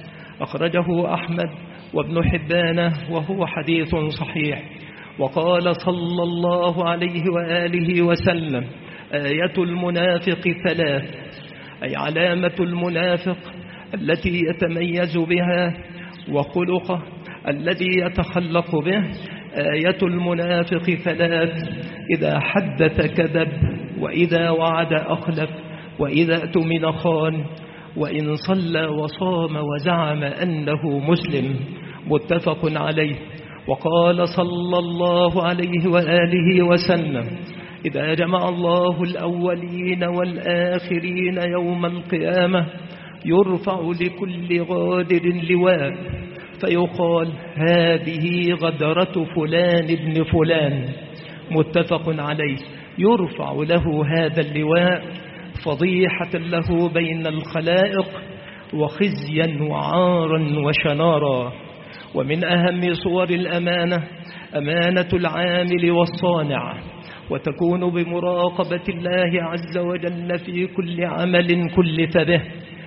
أخرجه أحمد وابن حبان وهو حديث صحيح. وقال صلى الله عليه وآله وسلم: آية المنافق ثلاث، أي علامة المنافق التي يتميز بها وخلقه الذي يتخلق به. آية المنافق ثلاث: إذا حدث كذب، وإذا وعد أخلف، وإذا اؤتمن خان، وإن صلى وصام وزعم أنه مسلم. متفق عليه. وقال صلى الله عليه وآله وسلم: إذا جمع الله الأولين والآخرين يوم القيامة يرفع لكل غادر لواء، فيقال: هذه غدرة فلان ابن فلان. متفق عليه. يرفع له هذا اللواء فضيحة له بين الخلائق، وخزيا وعارا وشنارا. ومن أهم صور الأمانة أمانة العامل والصانع، وتكون بمراقبة الله عز وجل في كل عمل كلف به،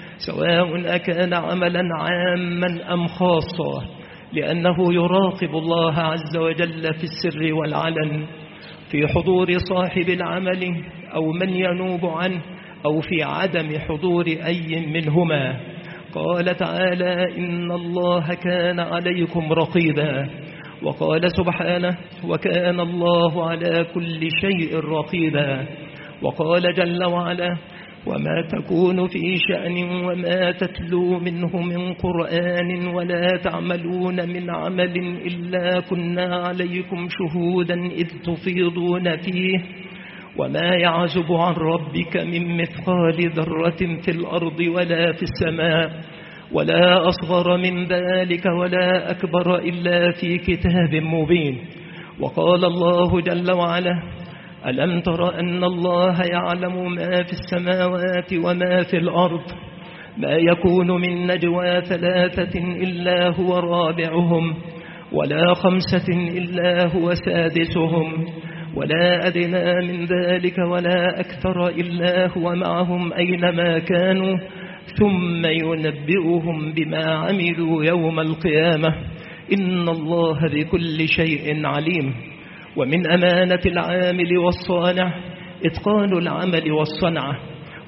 سواء أكان عملا عاما أم خاصا، لأنه يراقب الله عز وجل في السر والعلن، في حضور صاحب العمل أو من ينوب عنه، أو في عدم حضور أي منهما. قال تعالى: إن الله كان عليكم رقيبا. وقال سبحانه: وكان الله على كل شيء رقيبا. وقال جل وعلا: وما تكون في شأن وما تتلو منه من قرآن ولا تعملون من عمل إلا كنا عليكم شهودا إذ تفيضون فيه وما يعزب عن ربك من مثقال ذرة في الأرض ولا في السماء ولا أصغر من ذلك ولا أكبر إلا في كتاب مبين. وقال الله جل وعلا: ألم تر أن الله يعلم ما في السماوات وما في الأرض ما يكون من نجوى ثلاثة إلا هو رابعهم ولا خمسة إلا هو سادسهم ولا أدنى من ذلك ولا أكثر إلا هو معهم أينما كانوا ثم ينبئهم بما عملوا يوم القيامة إن الله بكل شيء عليم. ومن أمانة العامل والصانع إتقان العمل والصنعة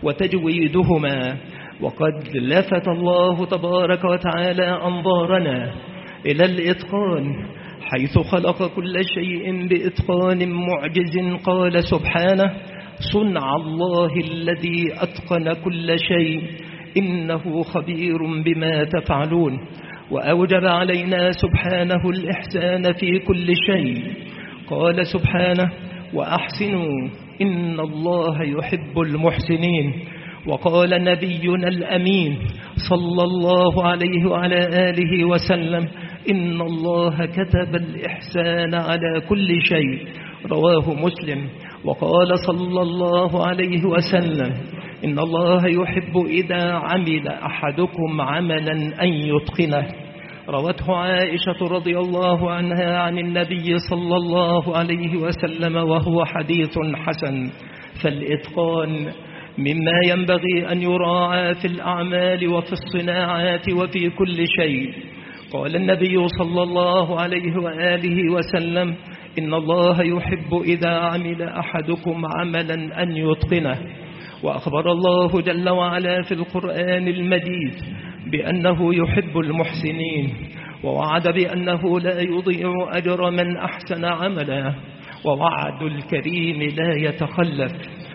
وتجويدهما. وقد لفت الله تبارك وتعالى أنظارنا إلى الإتقان، حيث خلق كل شيء بإتقان معجز. قال سبحانه: صنع الله الذي أتقن كل شيء، إنه خبير بما تفعلون. وأوجب علينا سبحانه الإحسان في كل شيء. قال سبحانه: وأحسنوا إن الله يحب المحسنين. وقال نبينا الأمين صلى الله عليه وعلى آله وسلم: إن الله كتب الإحسان على كل شيء. رواه مسلم. وقال صلى الله عليه وسلم: إن الله يحب إذا عمل أحدكم عملا أن يتقنه. روته عائشة رضي الله عنها عن النبي صلى الله عليه وسلم، وهو حديث حسن. فالإتقان مما ينبغي أن يراعى في الأعمال وفي الصناعات وفي كل شيء. قال النبي صلى الله عليه وآله وسلم: إن الله يحب إذا عمل أحدكم عملا أن يتقنه. وأخبر الله جل وعلا في القرآن المجيد بأنه يحب المحسنين، ووعد بأنه لا يضيع أجر من أحسن عملا، ووعد الكريم لا يتخلف.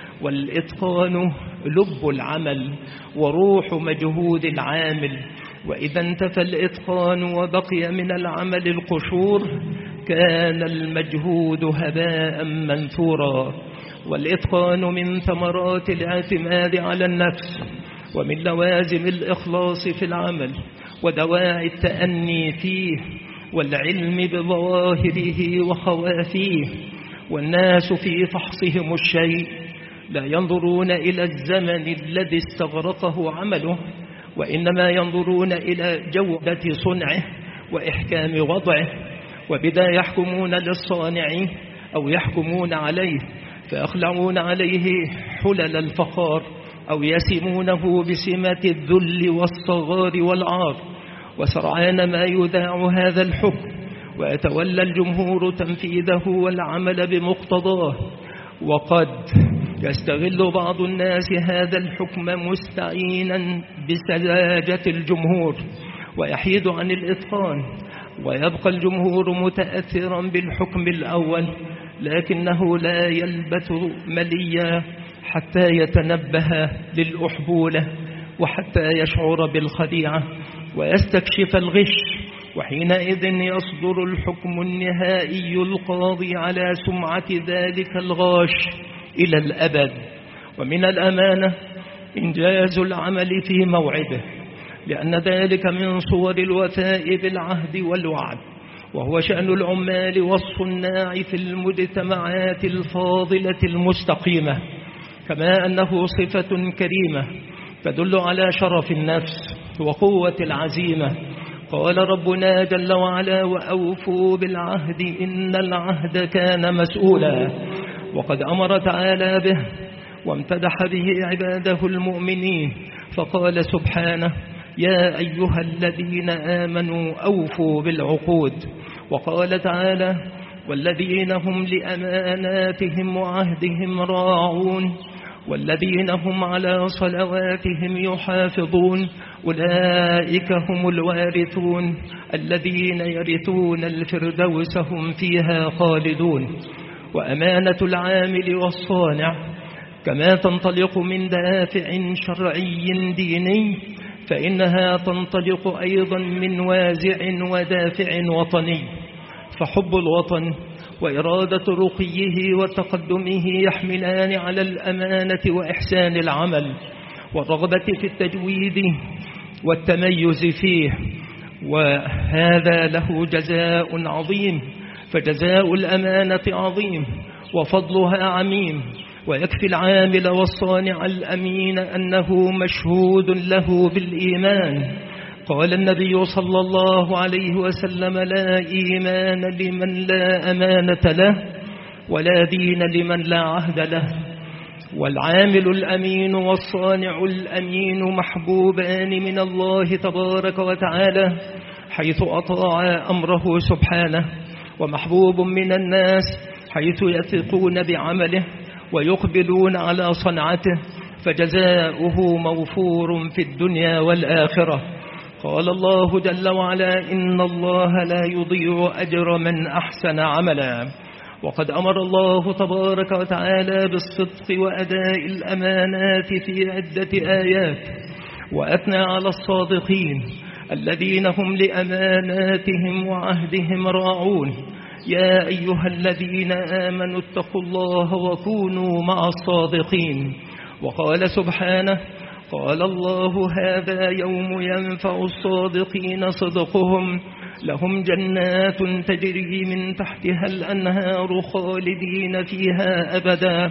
والإتقان لب العمل وروح مجهود العامل، وإذا انتفى الإتقان وبقي من العمل القشور كان المجهود هباء منثورا. والإتقان من ثمرات الاعتماد على النفس، ومن لوازم الإخلاص في العمل، ودواعي التأني فيه، والعلم بظواهره وخوافيه. والناس في فحصهم الشيء لا ينظرون إلى الزمن الذي استغرقه عمله، وإنما ينظرون إلى جودة صنعه وإحكام وضعه، وبذا يحكمون للصانع أو يحكمون عليه، فيخلعون عليه حلل الفخار أو يسمونه بسمة الذل والصغار والعار. وسرعان ما يذاع هذا الحكم ويتولى الجمهور تنفيذه والعمل بمقتضاه. وقد يستغل بعض الناس هذا الحكم مستعينا بسذاجة الجمهور ويحيد عن الإتقان، ويبقى الجمهور متأثرا بالحكم الأول، لكنه لا يلبث مليا حتى يتنبه للأحبولة، وحتى يشعر بالخديعة ويستكشف الغش، وحينئذ يصدر الحكم النهائي القاضي على سمعة ذلك الغاش إلى الأبد. ومن الأمانة إنجاز العمل في موعده، لأن ذلك من صور الوفاء بالعهد والوعد، وهو شأن العمال والصناع في المجتمعات الفاضلة المستقيمة، كما أنه صفة كريمة تدل على شرف النفس وقوة العزيمة. قال ربنا جل وعلا: وأوفوا بالعهد إن العهد كان مسؤولا. وقد أمر تعالى به وامتدح به عباده المؤمنين، فقال سبحانه: يا أيها الذين آمنوا أوفوا بالعقود. وقال تعالى: والذين هم لأماناتهم وعهدهم راعون والذين هم على صلواتهم يحافظون أولئك هم الوارثون الذين يرثون الفردوس هم فيها خالدون. وأمانة العامل والصانع كما تنطلق من دافع شرعي ديني، فإنها تنطلق أيضا من وازع ودافع وطني. فحب الوطن وإرادة رقيه وتقدمه يحملان على الأمانة وإحسان العمل والرغبة في التجويد والتميز فيه، وهذا له جزاء عظيم. فجزاء الأمانة عظيم وفضلها عميم، ويكفي العامل والصانع الأمين أنه مشهود له بالإيمان. قال النبي صلى الله عليه وسلم: لا إيمان لمن لا أمانة له، ولا دين لمن لا عهد له. والعامل الأمين والصانع الأمين محبوبان من الله تبارك وتعالى حيث أطاع أمره سبحانه، ومحبوب من الناس حيث يثقون بعمله ويقبلون على صنعته، فجزاؤه موفور في الدنيا والآخرة. قال الله جل وعلا: إن الله لا يضيع أجر من أحسن عملا. وقد أمر الله تبارك وتعالى بالصدق وأداء الأمانات في عدة آيات، وأثنى على الصادقين الذين هم لأماناتهم وعهدهم راعون. يا أيها الذين آمنوا اتقوا الله وكونوا مع الصادقين. وقال سبحانه: قال الله: هذا يوم ينفع الصادقين صدقهم، لهم جنات تجري من تحتها الأنهار خالدين فيها أبدا،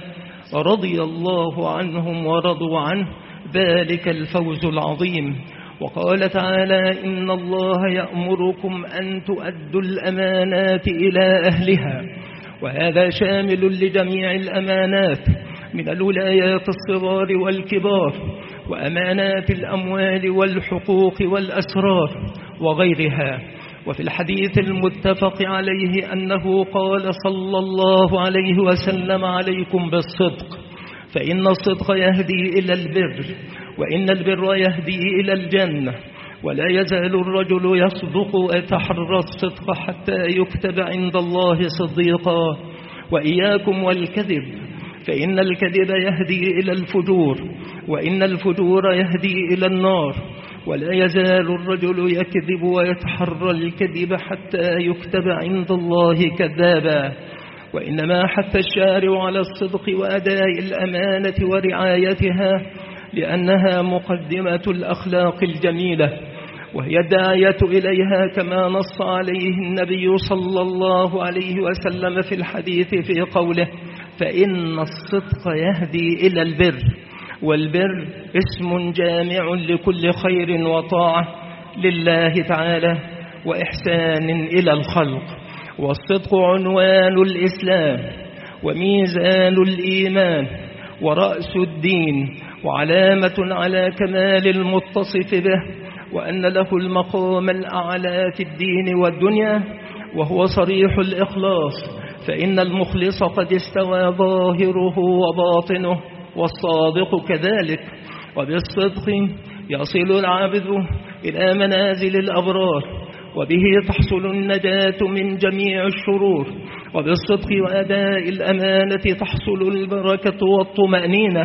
رضي الله عنهم ورضوا عنه، ذلك الفوز العظيم. وقال تعالى: إن الله يأمركم أن تؤدوا الأمانات إلى أهلها، وهذا شامل لجميع الأمانات من الولايات الصغار والكبار، وأمانات الأموال والحقوق والأسرار وغيرها. وفي الحديث المتفق عليه أنه قال صلى الله عليه وسلم: عليكم بالصدق، فإن الصدق يهدي إلى البر، وإن البر يهدي إلى الجنة، ولا يزال الرجل يصدق ويتحرى الصدق حتى يكتب عند الله صديقا. وإياكم والكذب، فإن الكذب يهدي إلى الفجور، وإن الفجور يهدي إلى النار، ولا يزال الرجل يكذب ويتحرى الكذب حتى يكتب عند الله كذابا. وإنما حث الشارع على الصدق وأداء الأمانة ورعايتها لأنها مقدمة الأخلاق الجميلة، وهي الداعية إليها كما نص عليه النبي صلى الله عليه وسلم في الحديث في قوله: فإن الصدق يهدي إلى البر. والبر اسم جامع لكل خير وطاعة لله تعالى وإحسان إلى الخلق. والصدق عنوان الإسلام وميزان الإيمان ورأس الدين، وعلامة على كمال المتصف به، وأن له المقام الأعلى في الدين والدنيا، وهو صريح الإخلاص، فإن المخلص قد استوى ظاهره وباطنه، والصادق كذلك. وبالصدق يصل العبد إلى منازل الأبرار، وبه تحصل النجاة من جميع الشرور. وبالصدق وأداء الأمانة تحصل البركة والطمأنينة،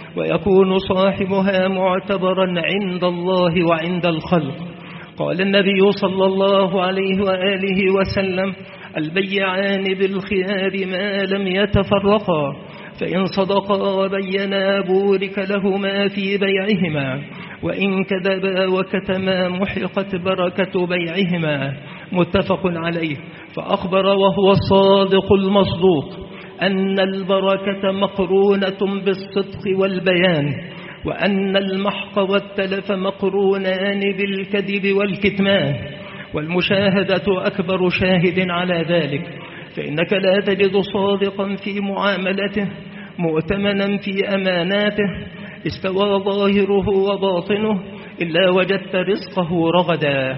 ويكون صاحبها معتبرا عند الله وعند الخلق. قال النبي صلى الله عليه وآله وسلم: البيعان بالخيار ما لم يتفرقا، فإن صدقا وبينا بورك لهما في بيعهما، وإن كذبا وكتما محقت بركة بيعهما. متفق عليه. فأخبر وهو الصادق المصدوق أن البركة مقرونة بالصدق والبيان، وأن المحق والتلف مقرونان بالكذب والكتمان، والمشاهدة أكبر شاهد على ذلك. فإنك لا تجد صادقا في معاملته مؤتمنا في أماناته استوى ظاهره وباطنه إلا وجدت رزقه رغدا،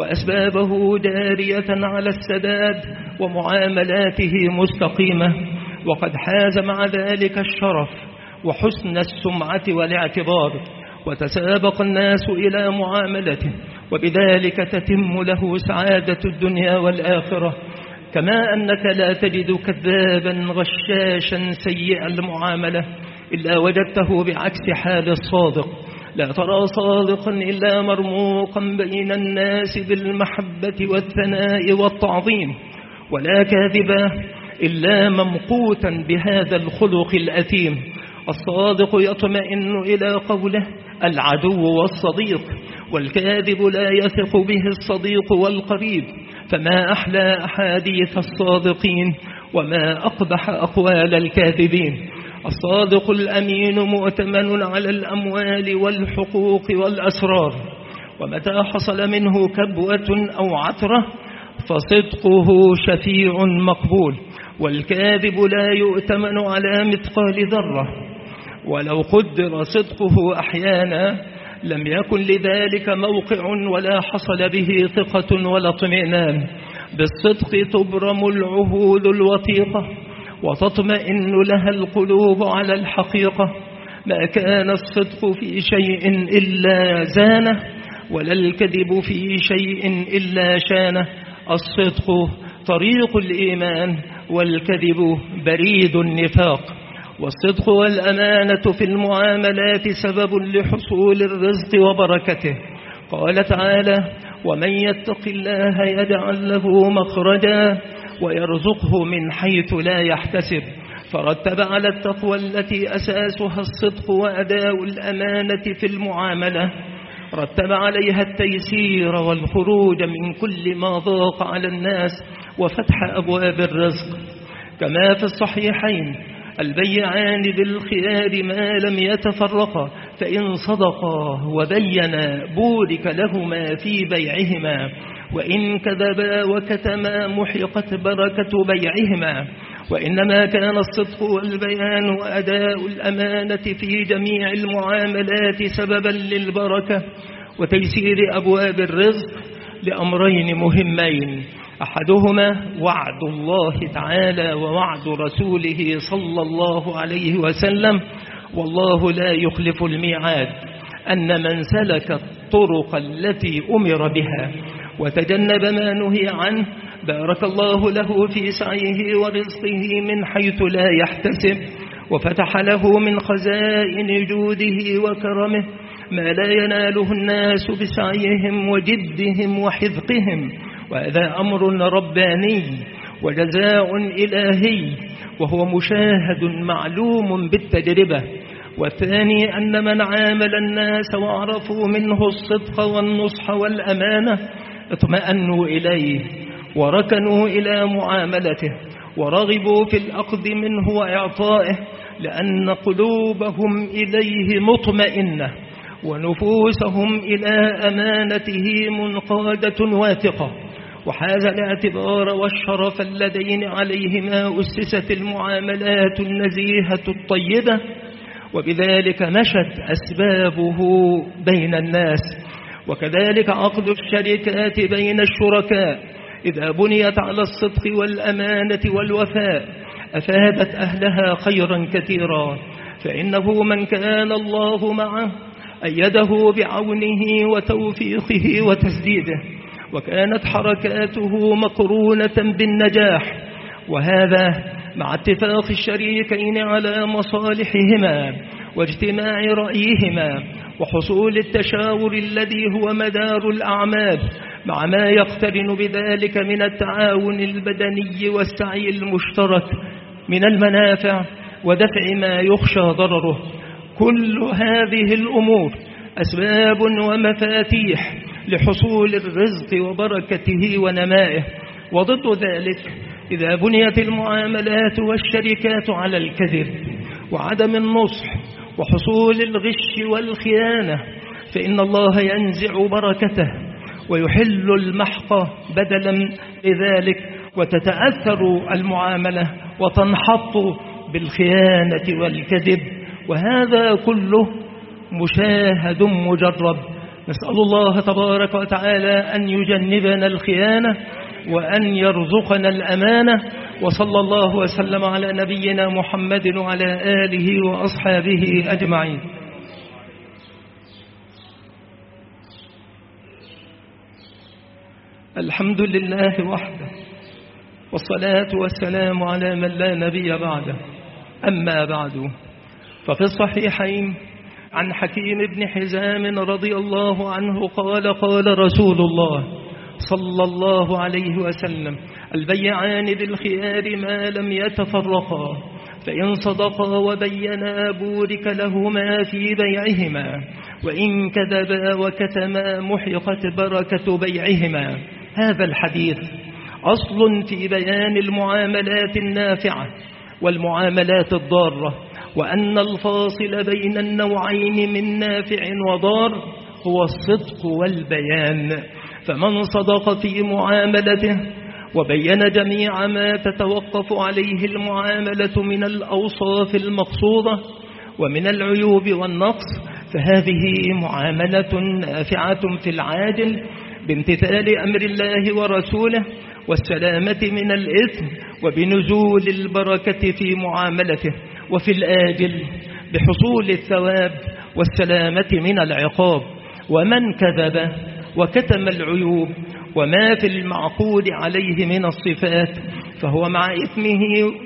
وأسبابه جارية على السداد، ومعاملاته مستقيمة، وقد حاز مع ذلك الشرف وحسن السمعة والاعتبار، وتسابق الناس إلى معاملته، وبذلك تتم له سعادة الدنيا والآخرة. كما أنك لا تجد كذابا غشاشا سيء المعاملة إلا وجدته بعكس حال الصادق. لا ترى صادقا إلا مرموقا بين الناس بالمحبة والثناء والتعظيم، ولا كاذبا إلا ممقوتا بهذا الخلق الأثيم. الصادق يطمئن إلى قوله العدو والصديق، والكاذب لا يثق به الصديق والقريب. فما أحلى أحاديث الصادقين وما أقبح أقوال الكاذبين. الصادق الأمين مؤتمن على الأموال والحقوق والأسرار، ومتى حصل منه كبوة أو عثرة فصدقه شفيع مقبول. والكاذب لا يؤتمن على مثقال ذرة، ولو قدر صدقه أحيانا لم يكن لذلك موقع ولا حصل به ثقة ولا اطمئنان. بالصدق تبرم العهود الوثيقة وتطمئن لها القلوب على الحقيقة. ما كان الصدق في شيء إلا زانه، ولا الكذب في شيء إلا شانه. الصدق طريق الإيمان والكذب بريد النفاق، والصدق والأمانة في المعاملات سبب لحصول الرزق وبركته. قال تعالى: ومن يتق الله يجعل له مخرجا ويرزقه من حيث لا يحتسب. فرتب على التقوى التي أساسها الصدق وأداء الأمانة في المعاملة، رتب عليها التيسير والخروج من كل ما ضاق على الناس وفتح أبواب الرزق. كما في الصحيحين: البيعان بالخيار ما لم يتفرقا، فإن صدقا وبينا بورك لهما في بيعهما، وإن كذبا وكتما محقت بركة بيعهما. وإنما كان الصدق والبيان وأداء الأمانة في جميع المعاملات سببا للبركة وتيسير أبواب الرزق لأمرين مهمين: أحدهما وعد الله تعالى ووعد رسوله صلى الله عليه وسلم، والله لا يخلف الميعاد، أن من سلك الطرق التي أمر بها وتجنب ما نهي عنه بارك الله له في سعيه ورزقه من حيث لا يحتسب، وفتح له من خزائن جوده وكرمه ما لا يناله الناس بسعيهم وجدهم وحذقهم. وهذا أمر رباني وجزاء إلهي، وهو مشاهد معلوم بالتجربة. والثاني أن من عامل الناس وعرفوا منه الصدق والنصح والأمانة اطمأنوا إليه وركنوا إلى معاملته ورغبوا في الأخذ منه وإعطائه، لأن قلوبهم إليه مطمئنة ونفوسهم إلى أمانته منقادة واثقة. وهذا الاعتبار والشرف اللذين عليهما أسست المعاملات النزيهة الطيبة، وبذلك مشت أسبابه بين الناس. وكذلك عقد الشركات بين الشركاء إذا بنيت على الصدق والأمانة والوفاء أفادت أهلها خيرا كثيرا، فإنه من كان الله معه أيده بعونه وتوفيقه وتسديده، وكانت حركاته مقرونة بالنجاح، وهذا مع اتفاق الشريكين على مصالحهما واجتماع رأيهما وحصول التشاور الذي هو مدار الأعمال، مع ما يقترن بذلك من التعاون البدني والسعي المشترك من المنافع ودفع ما يخشى ضرره. كل هذه الأمور أسباب ومفاتيح لحصول الرزق وبركته ونمائه. وضد ذلك إذا بنيت المعاملات والشركات على الكذب وعدم النصح وحصول الغش والخيانة فإن الله ينزع بركته ويحل المحق بدلا لذلك، وتتأثر المعاملة وتنحط بالخيانة والكذب، وهذا كله مشاهد مجرب. نسأل الله تبارك وتعالى أن يجنبنا الخيانة وأن يرزقنا الأمانة. وصلى الله وسلم على نبينا محمد وعلى آله وأصحابه أجمعين. الحمد لله وحده، والصلاة والسلام على من لا نبي بعده. أما بعد، ففي الصحيحين عن حكيم بن حزام رضي الله عنه قال: قال رسول الله صلى الله عليه وسلم: البيعان بالخيار ما لم يتفرقا، فإن صدقا وبينا بورك لهما في بيعهما، وإن كذبا وكتما محقت بركة بيعهما. هذا الحديث أصل في بيان المعاملات النافعة والمعاملات الضارة، وأن الفاصل بين النوعين من نافع وضار هو الصدق والبيان. فمن صدق في معاملته وبين جميع ما تتوقف عليه المعاملة من الأوصاف المقصودة ومن العيوب والنقص، فهذه معاملة نافعة في العاجل بامتثال أمر الله ورسوله والسلامة من الإثم وبنزول البركة في معاملته، وفي الآجل بحصول الثواب والسلامة من العقاب. ومن كذب وكتم العيوب وما في المعقول عليه من الصفات فهو مع إثمه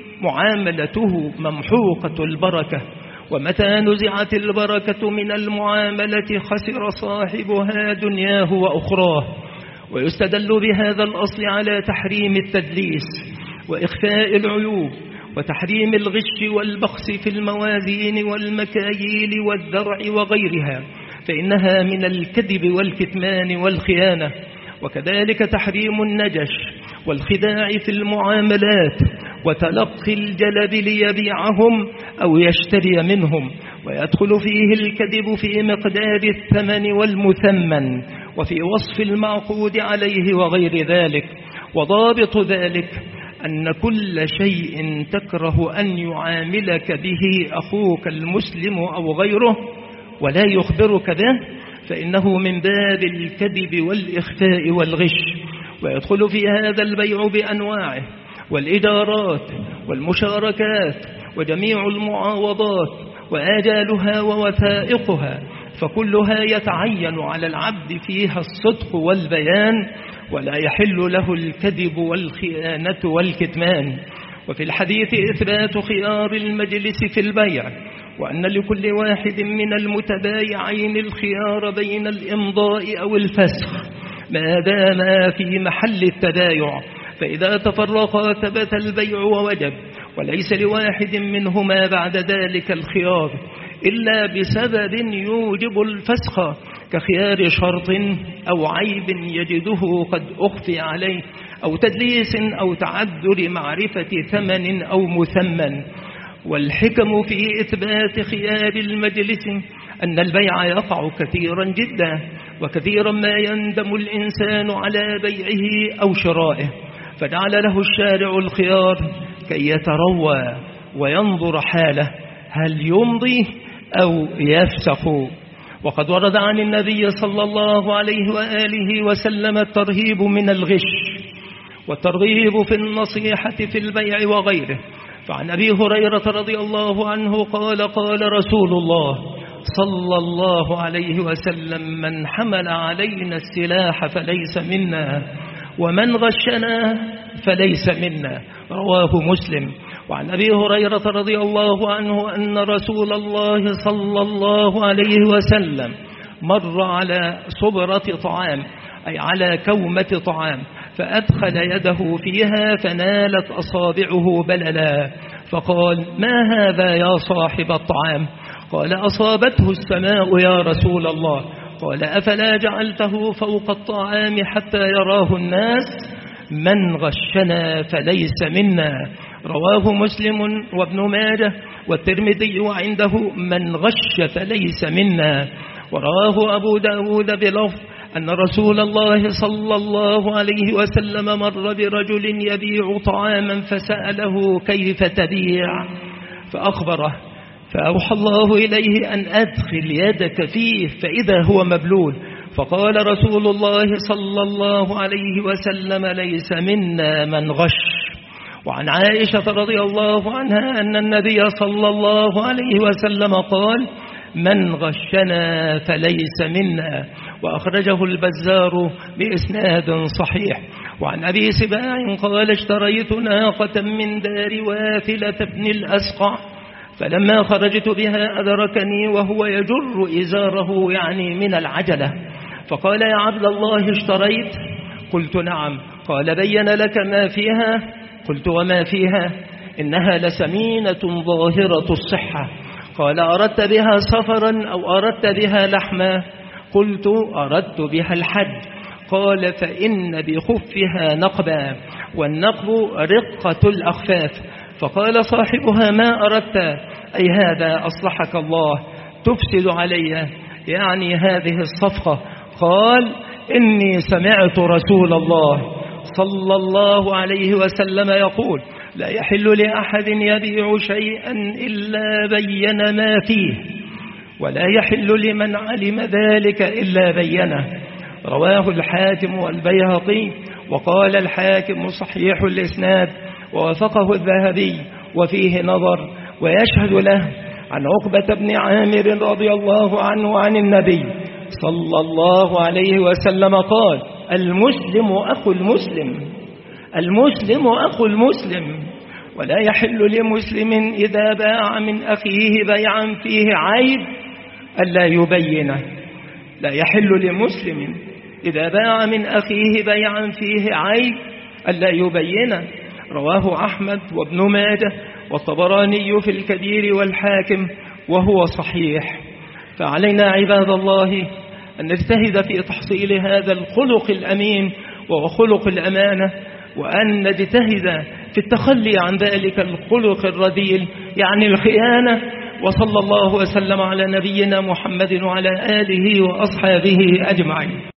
معاملته ممحوقة البركة، ومتى نزعت البركة من المعاملة خسر صاحبها دنياه وأخراه. ويستدل بهذا الأصل على تحريم التدليس وإخفاء العيوب وتحريم الغش والبخس في الموازين والمكاييل والذرع وغيرها، فإنها من الكذب والكتمان والخيانة. وكذلك تحريم النجش والخداع في المعاملات وتلقي الجلب ليبيعهم أو يشتري منهم، ويدخل فيه الكذب في مقدار الثمن والمثمن وفي وصف المعقود عليه وغير ذلك. وضابط ذلك أن كل شيء تكره أن يعاملك به أخوك المسلم أو غيره ولا يخبرك به فإنه من باب الكذب والإخفاء والغش. ويدخل في هذا البيع بأنواعه والإدارات والمشاركات وجميع المعاوضات وآجالها ووثائقها، فكلها يتعين على العبد فيها الصدق والبيان، ولا يحل له الكذب والخيانة والكتمان. وفي الحديث إثبات خيار المجلس في البيع، وأن لكل واحد من المتبايعين الخيار بين الإمضاء أو الفسخ ما دام في محل التبايع، فإذا تفرقا ثبت البيع ووجب، وليس لواحد منهما بعد ذلك الخيار إلا بسبب يوجب الفسخ كخيار شرط أو عيب يجده قد أخفي عليه أو تدليس أو تعذر معرفة ثمن أو مثمن. والحكم في إثبات خيار المجلس أن البيع يقع كثيرا جدا، وكثيرا ما يندم الإنسان على بيعه أو شرائه، فجعل له الشارع الخيار كي يتروى وينظر حاله هل يمضي أو يفسخ. وقد ورد عن النبي صلى الله عليه وآله وسلم الترهيب من الغش والترغيب في النصيحة في البيع وغيره. فعن أبي هريرة رضي الله عنه قال قال رسول الله صلى الله عليه وسلم من حمل علينا السلاح فليس منا ومن غشنا فليس منا، رواه مسلم. وعن أبي هريرة رضي الله عنه أن رسول الله صلى الله عليه وسلم مر على صبرة طعام أي على كومة طعام، فأدخل يده فيها فنالت أصابعه بللا، فقال ما هذا يا صاحب الطعام؟ قال أصابته السماء يا رسول الله. قال أفلا جعلته فوق الطعام حتى يراه الناس؟ من غشنا فليس منا، رواه مسلم وابن ماجه والترمذي وعنده من غش فليس منا. ورواه أبو داود بلفظ أن رسول الله صلى الله عليه وسلم مر برجل يبيع طعاما فسأله كيف تبيع فأخبره، فأوحى الله إليه أن أدخل يدك فيه فإذا هو مبلول، فقال رسول الله صلى الله عليه وسلم ليس منا من غش. وعن عائشة رضي الله عنها أن النبي صلى الله عليه وسلم قال من غشنا فليس منا، وأخرجه البزار بإسناد صحيح. وعن أبي سباع قال اشتريت ناقة من دار واثلة بن الأسقع، فلما خرجت بها أدركني وهو يجر إزاره يعني من العجلة، فقال يا عبد الله اشتريت؟ قلت نعم. قال بين لك ما فيها؟ قلت وما فيها؟ إنها لسمينة ظاهرة الصحة. قال أردت بها سفرا أو أردت بها لحما؟ قلت أردت بها الحج. قال فإن بخفها نقبا، والنقب رقة الأخفاف. فقال صاحبها ما أردت؟ أي هذا أصلحك الله تفسد علي يعني هذه الصفقة. قال إني سمعت رسول الله صلى الله عليه وسلم يقول لا يحل لأحد يبيع شيئا إلا بين ما فيه، ولا يحل لمن علم ذلك إلا بينه. رواه الحاكم والبيهقي، وقال الحاكم صحيح الإسناد ووافقه الذهبي وفيه نظر. ويشهد له عن عقبة بن عامر رضي الله عنه عن النبي صلى الله عليه وسلم قال المسلم أخو المسلم المسلم أخو المسلم، ولا يحل لمسلم إذا باع من أخيه بيعا فيه عيب ألا يبينه. لا يحل لمسلم إذا باع من أخيه بيعا فيه عيب ألا يبينه. رواه أحمد وابن ماجه والطبراني في الكبير والحاكم وهو صحيح. فعلينا عباد الله أن نجتهد في تحصيل هذا الخلق الأمين وهو خلق الأمانة، وأن نجتهد في التخلي عن ذلك الخلق الرذيل يعني الخيانة. وصلى الله وسلم على نبينا محمد وعلى آله وأصحابه أجمعين.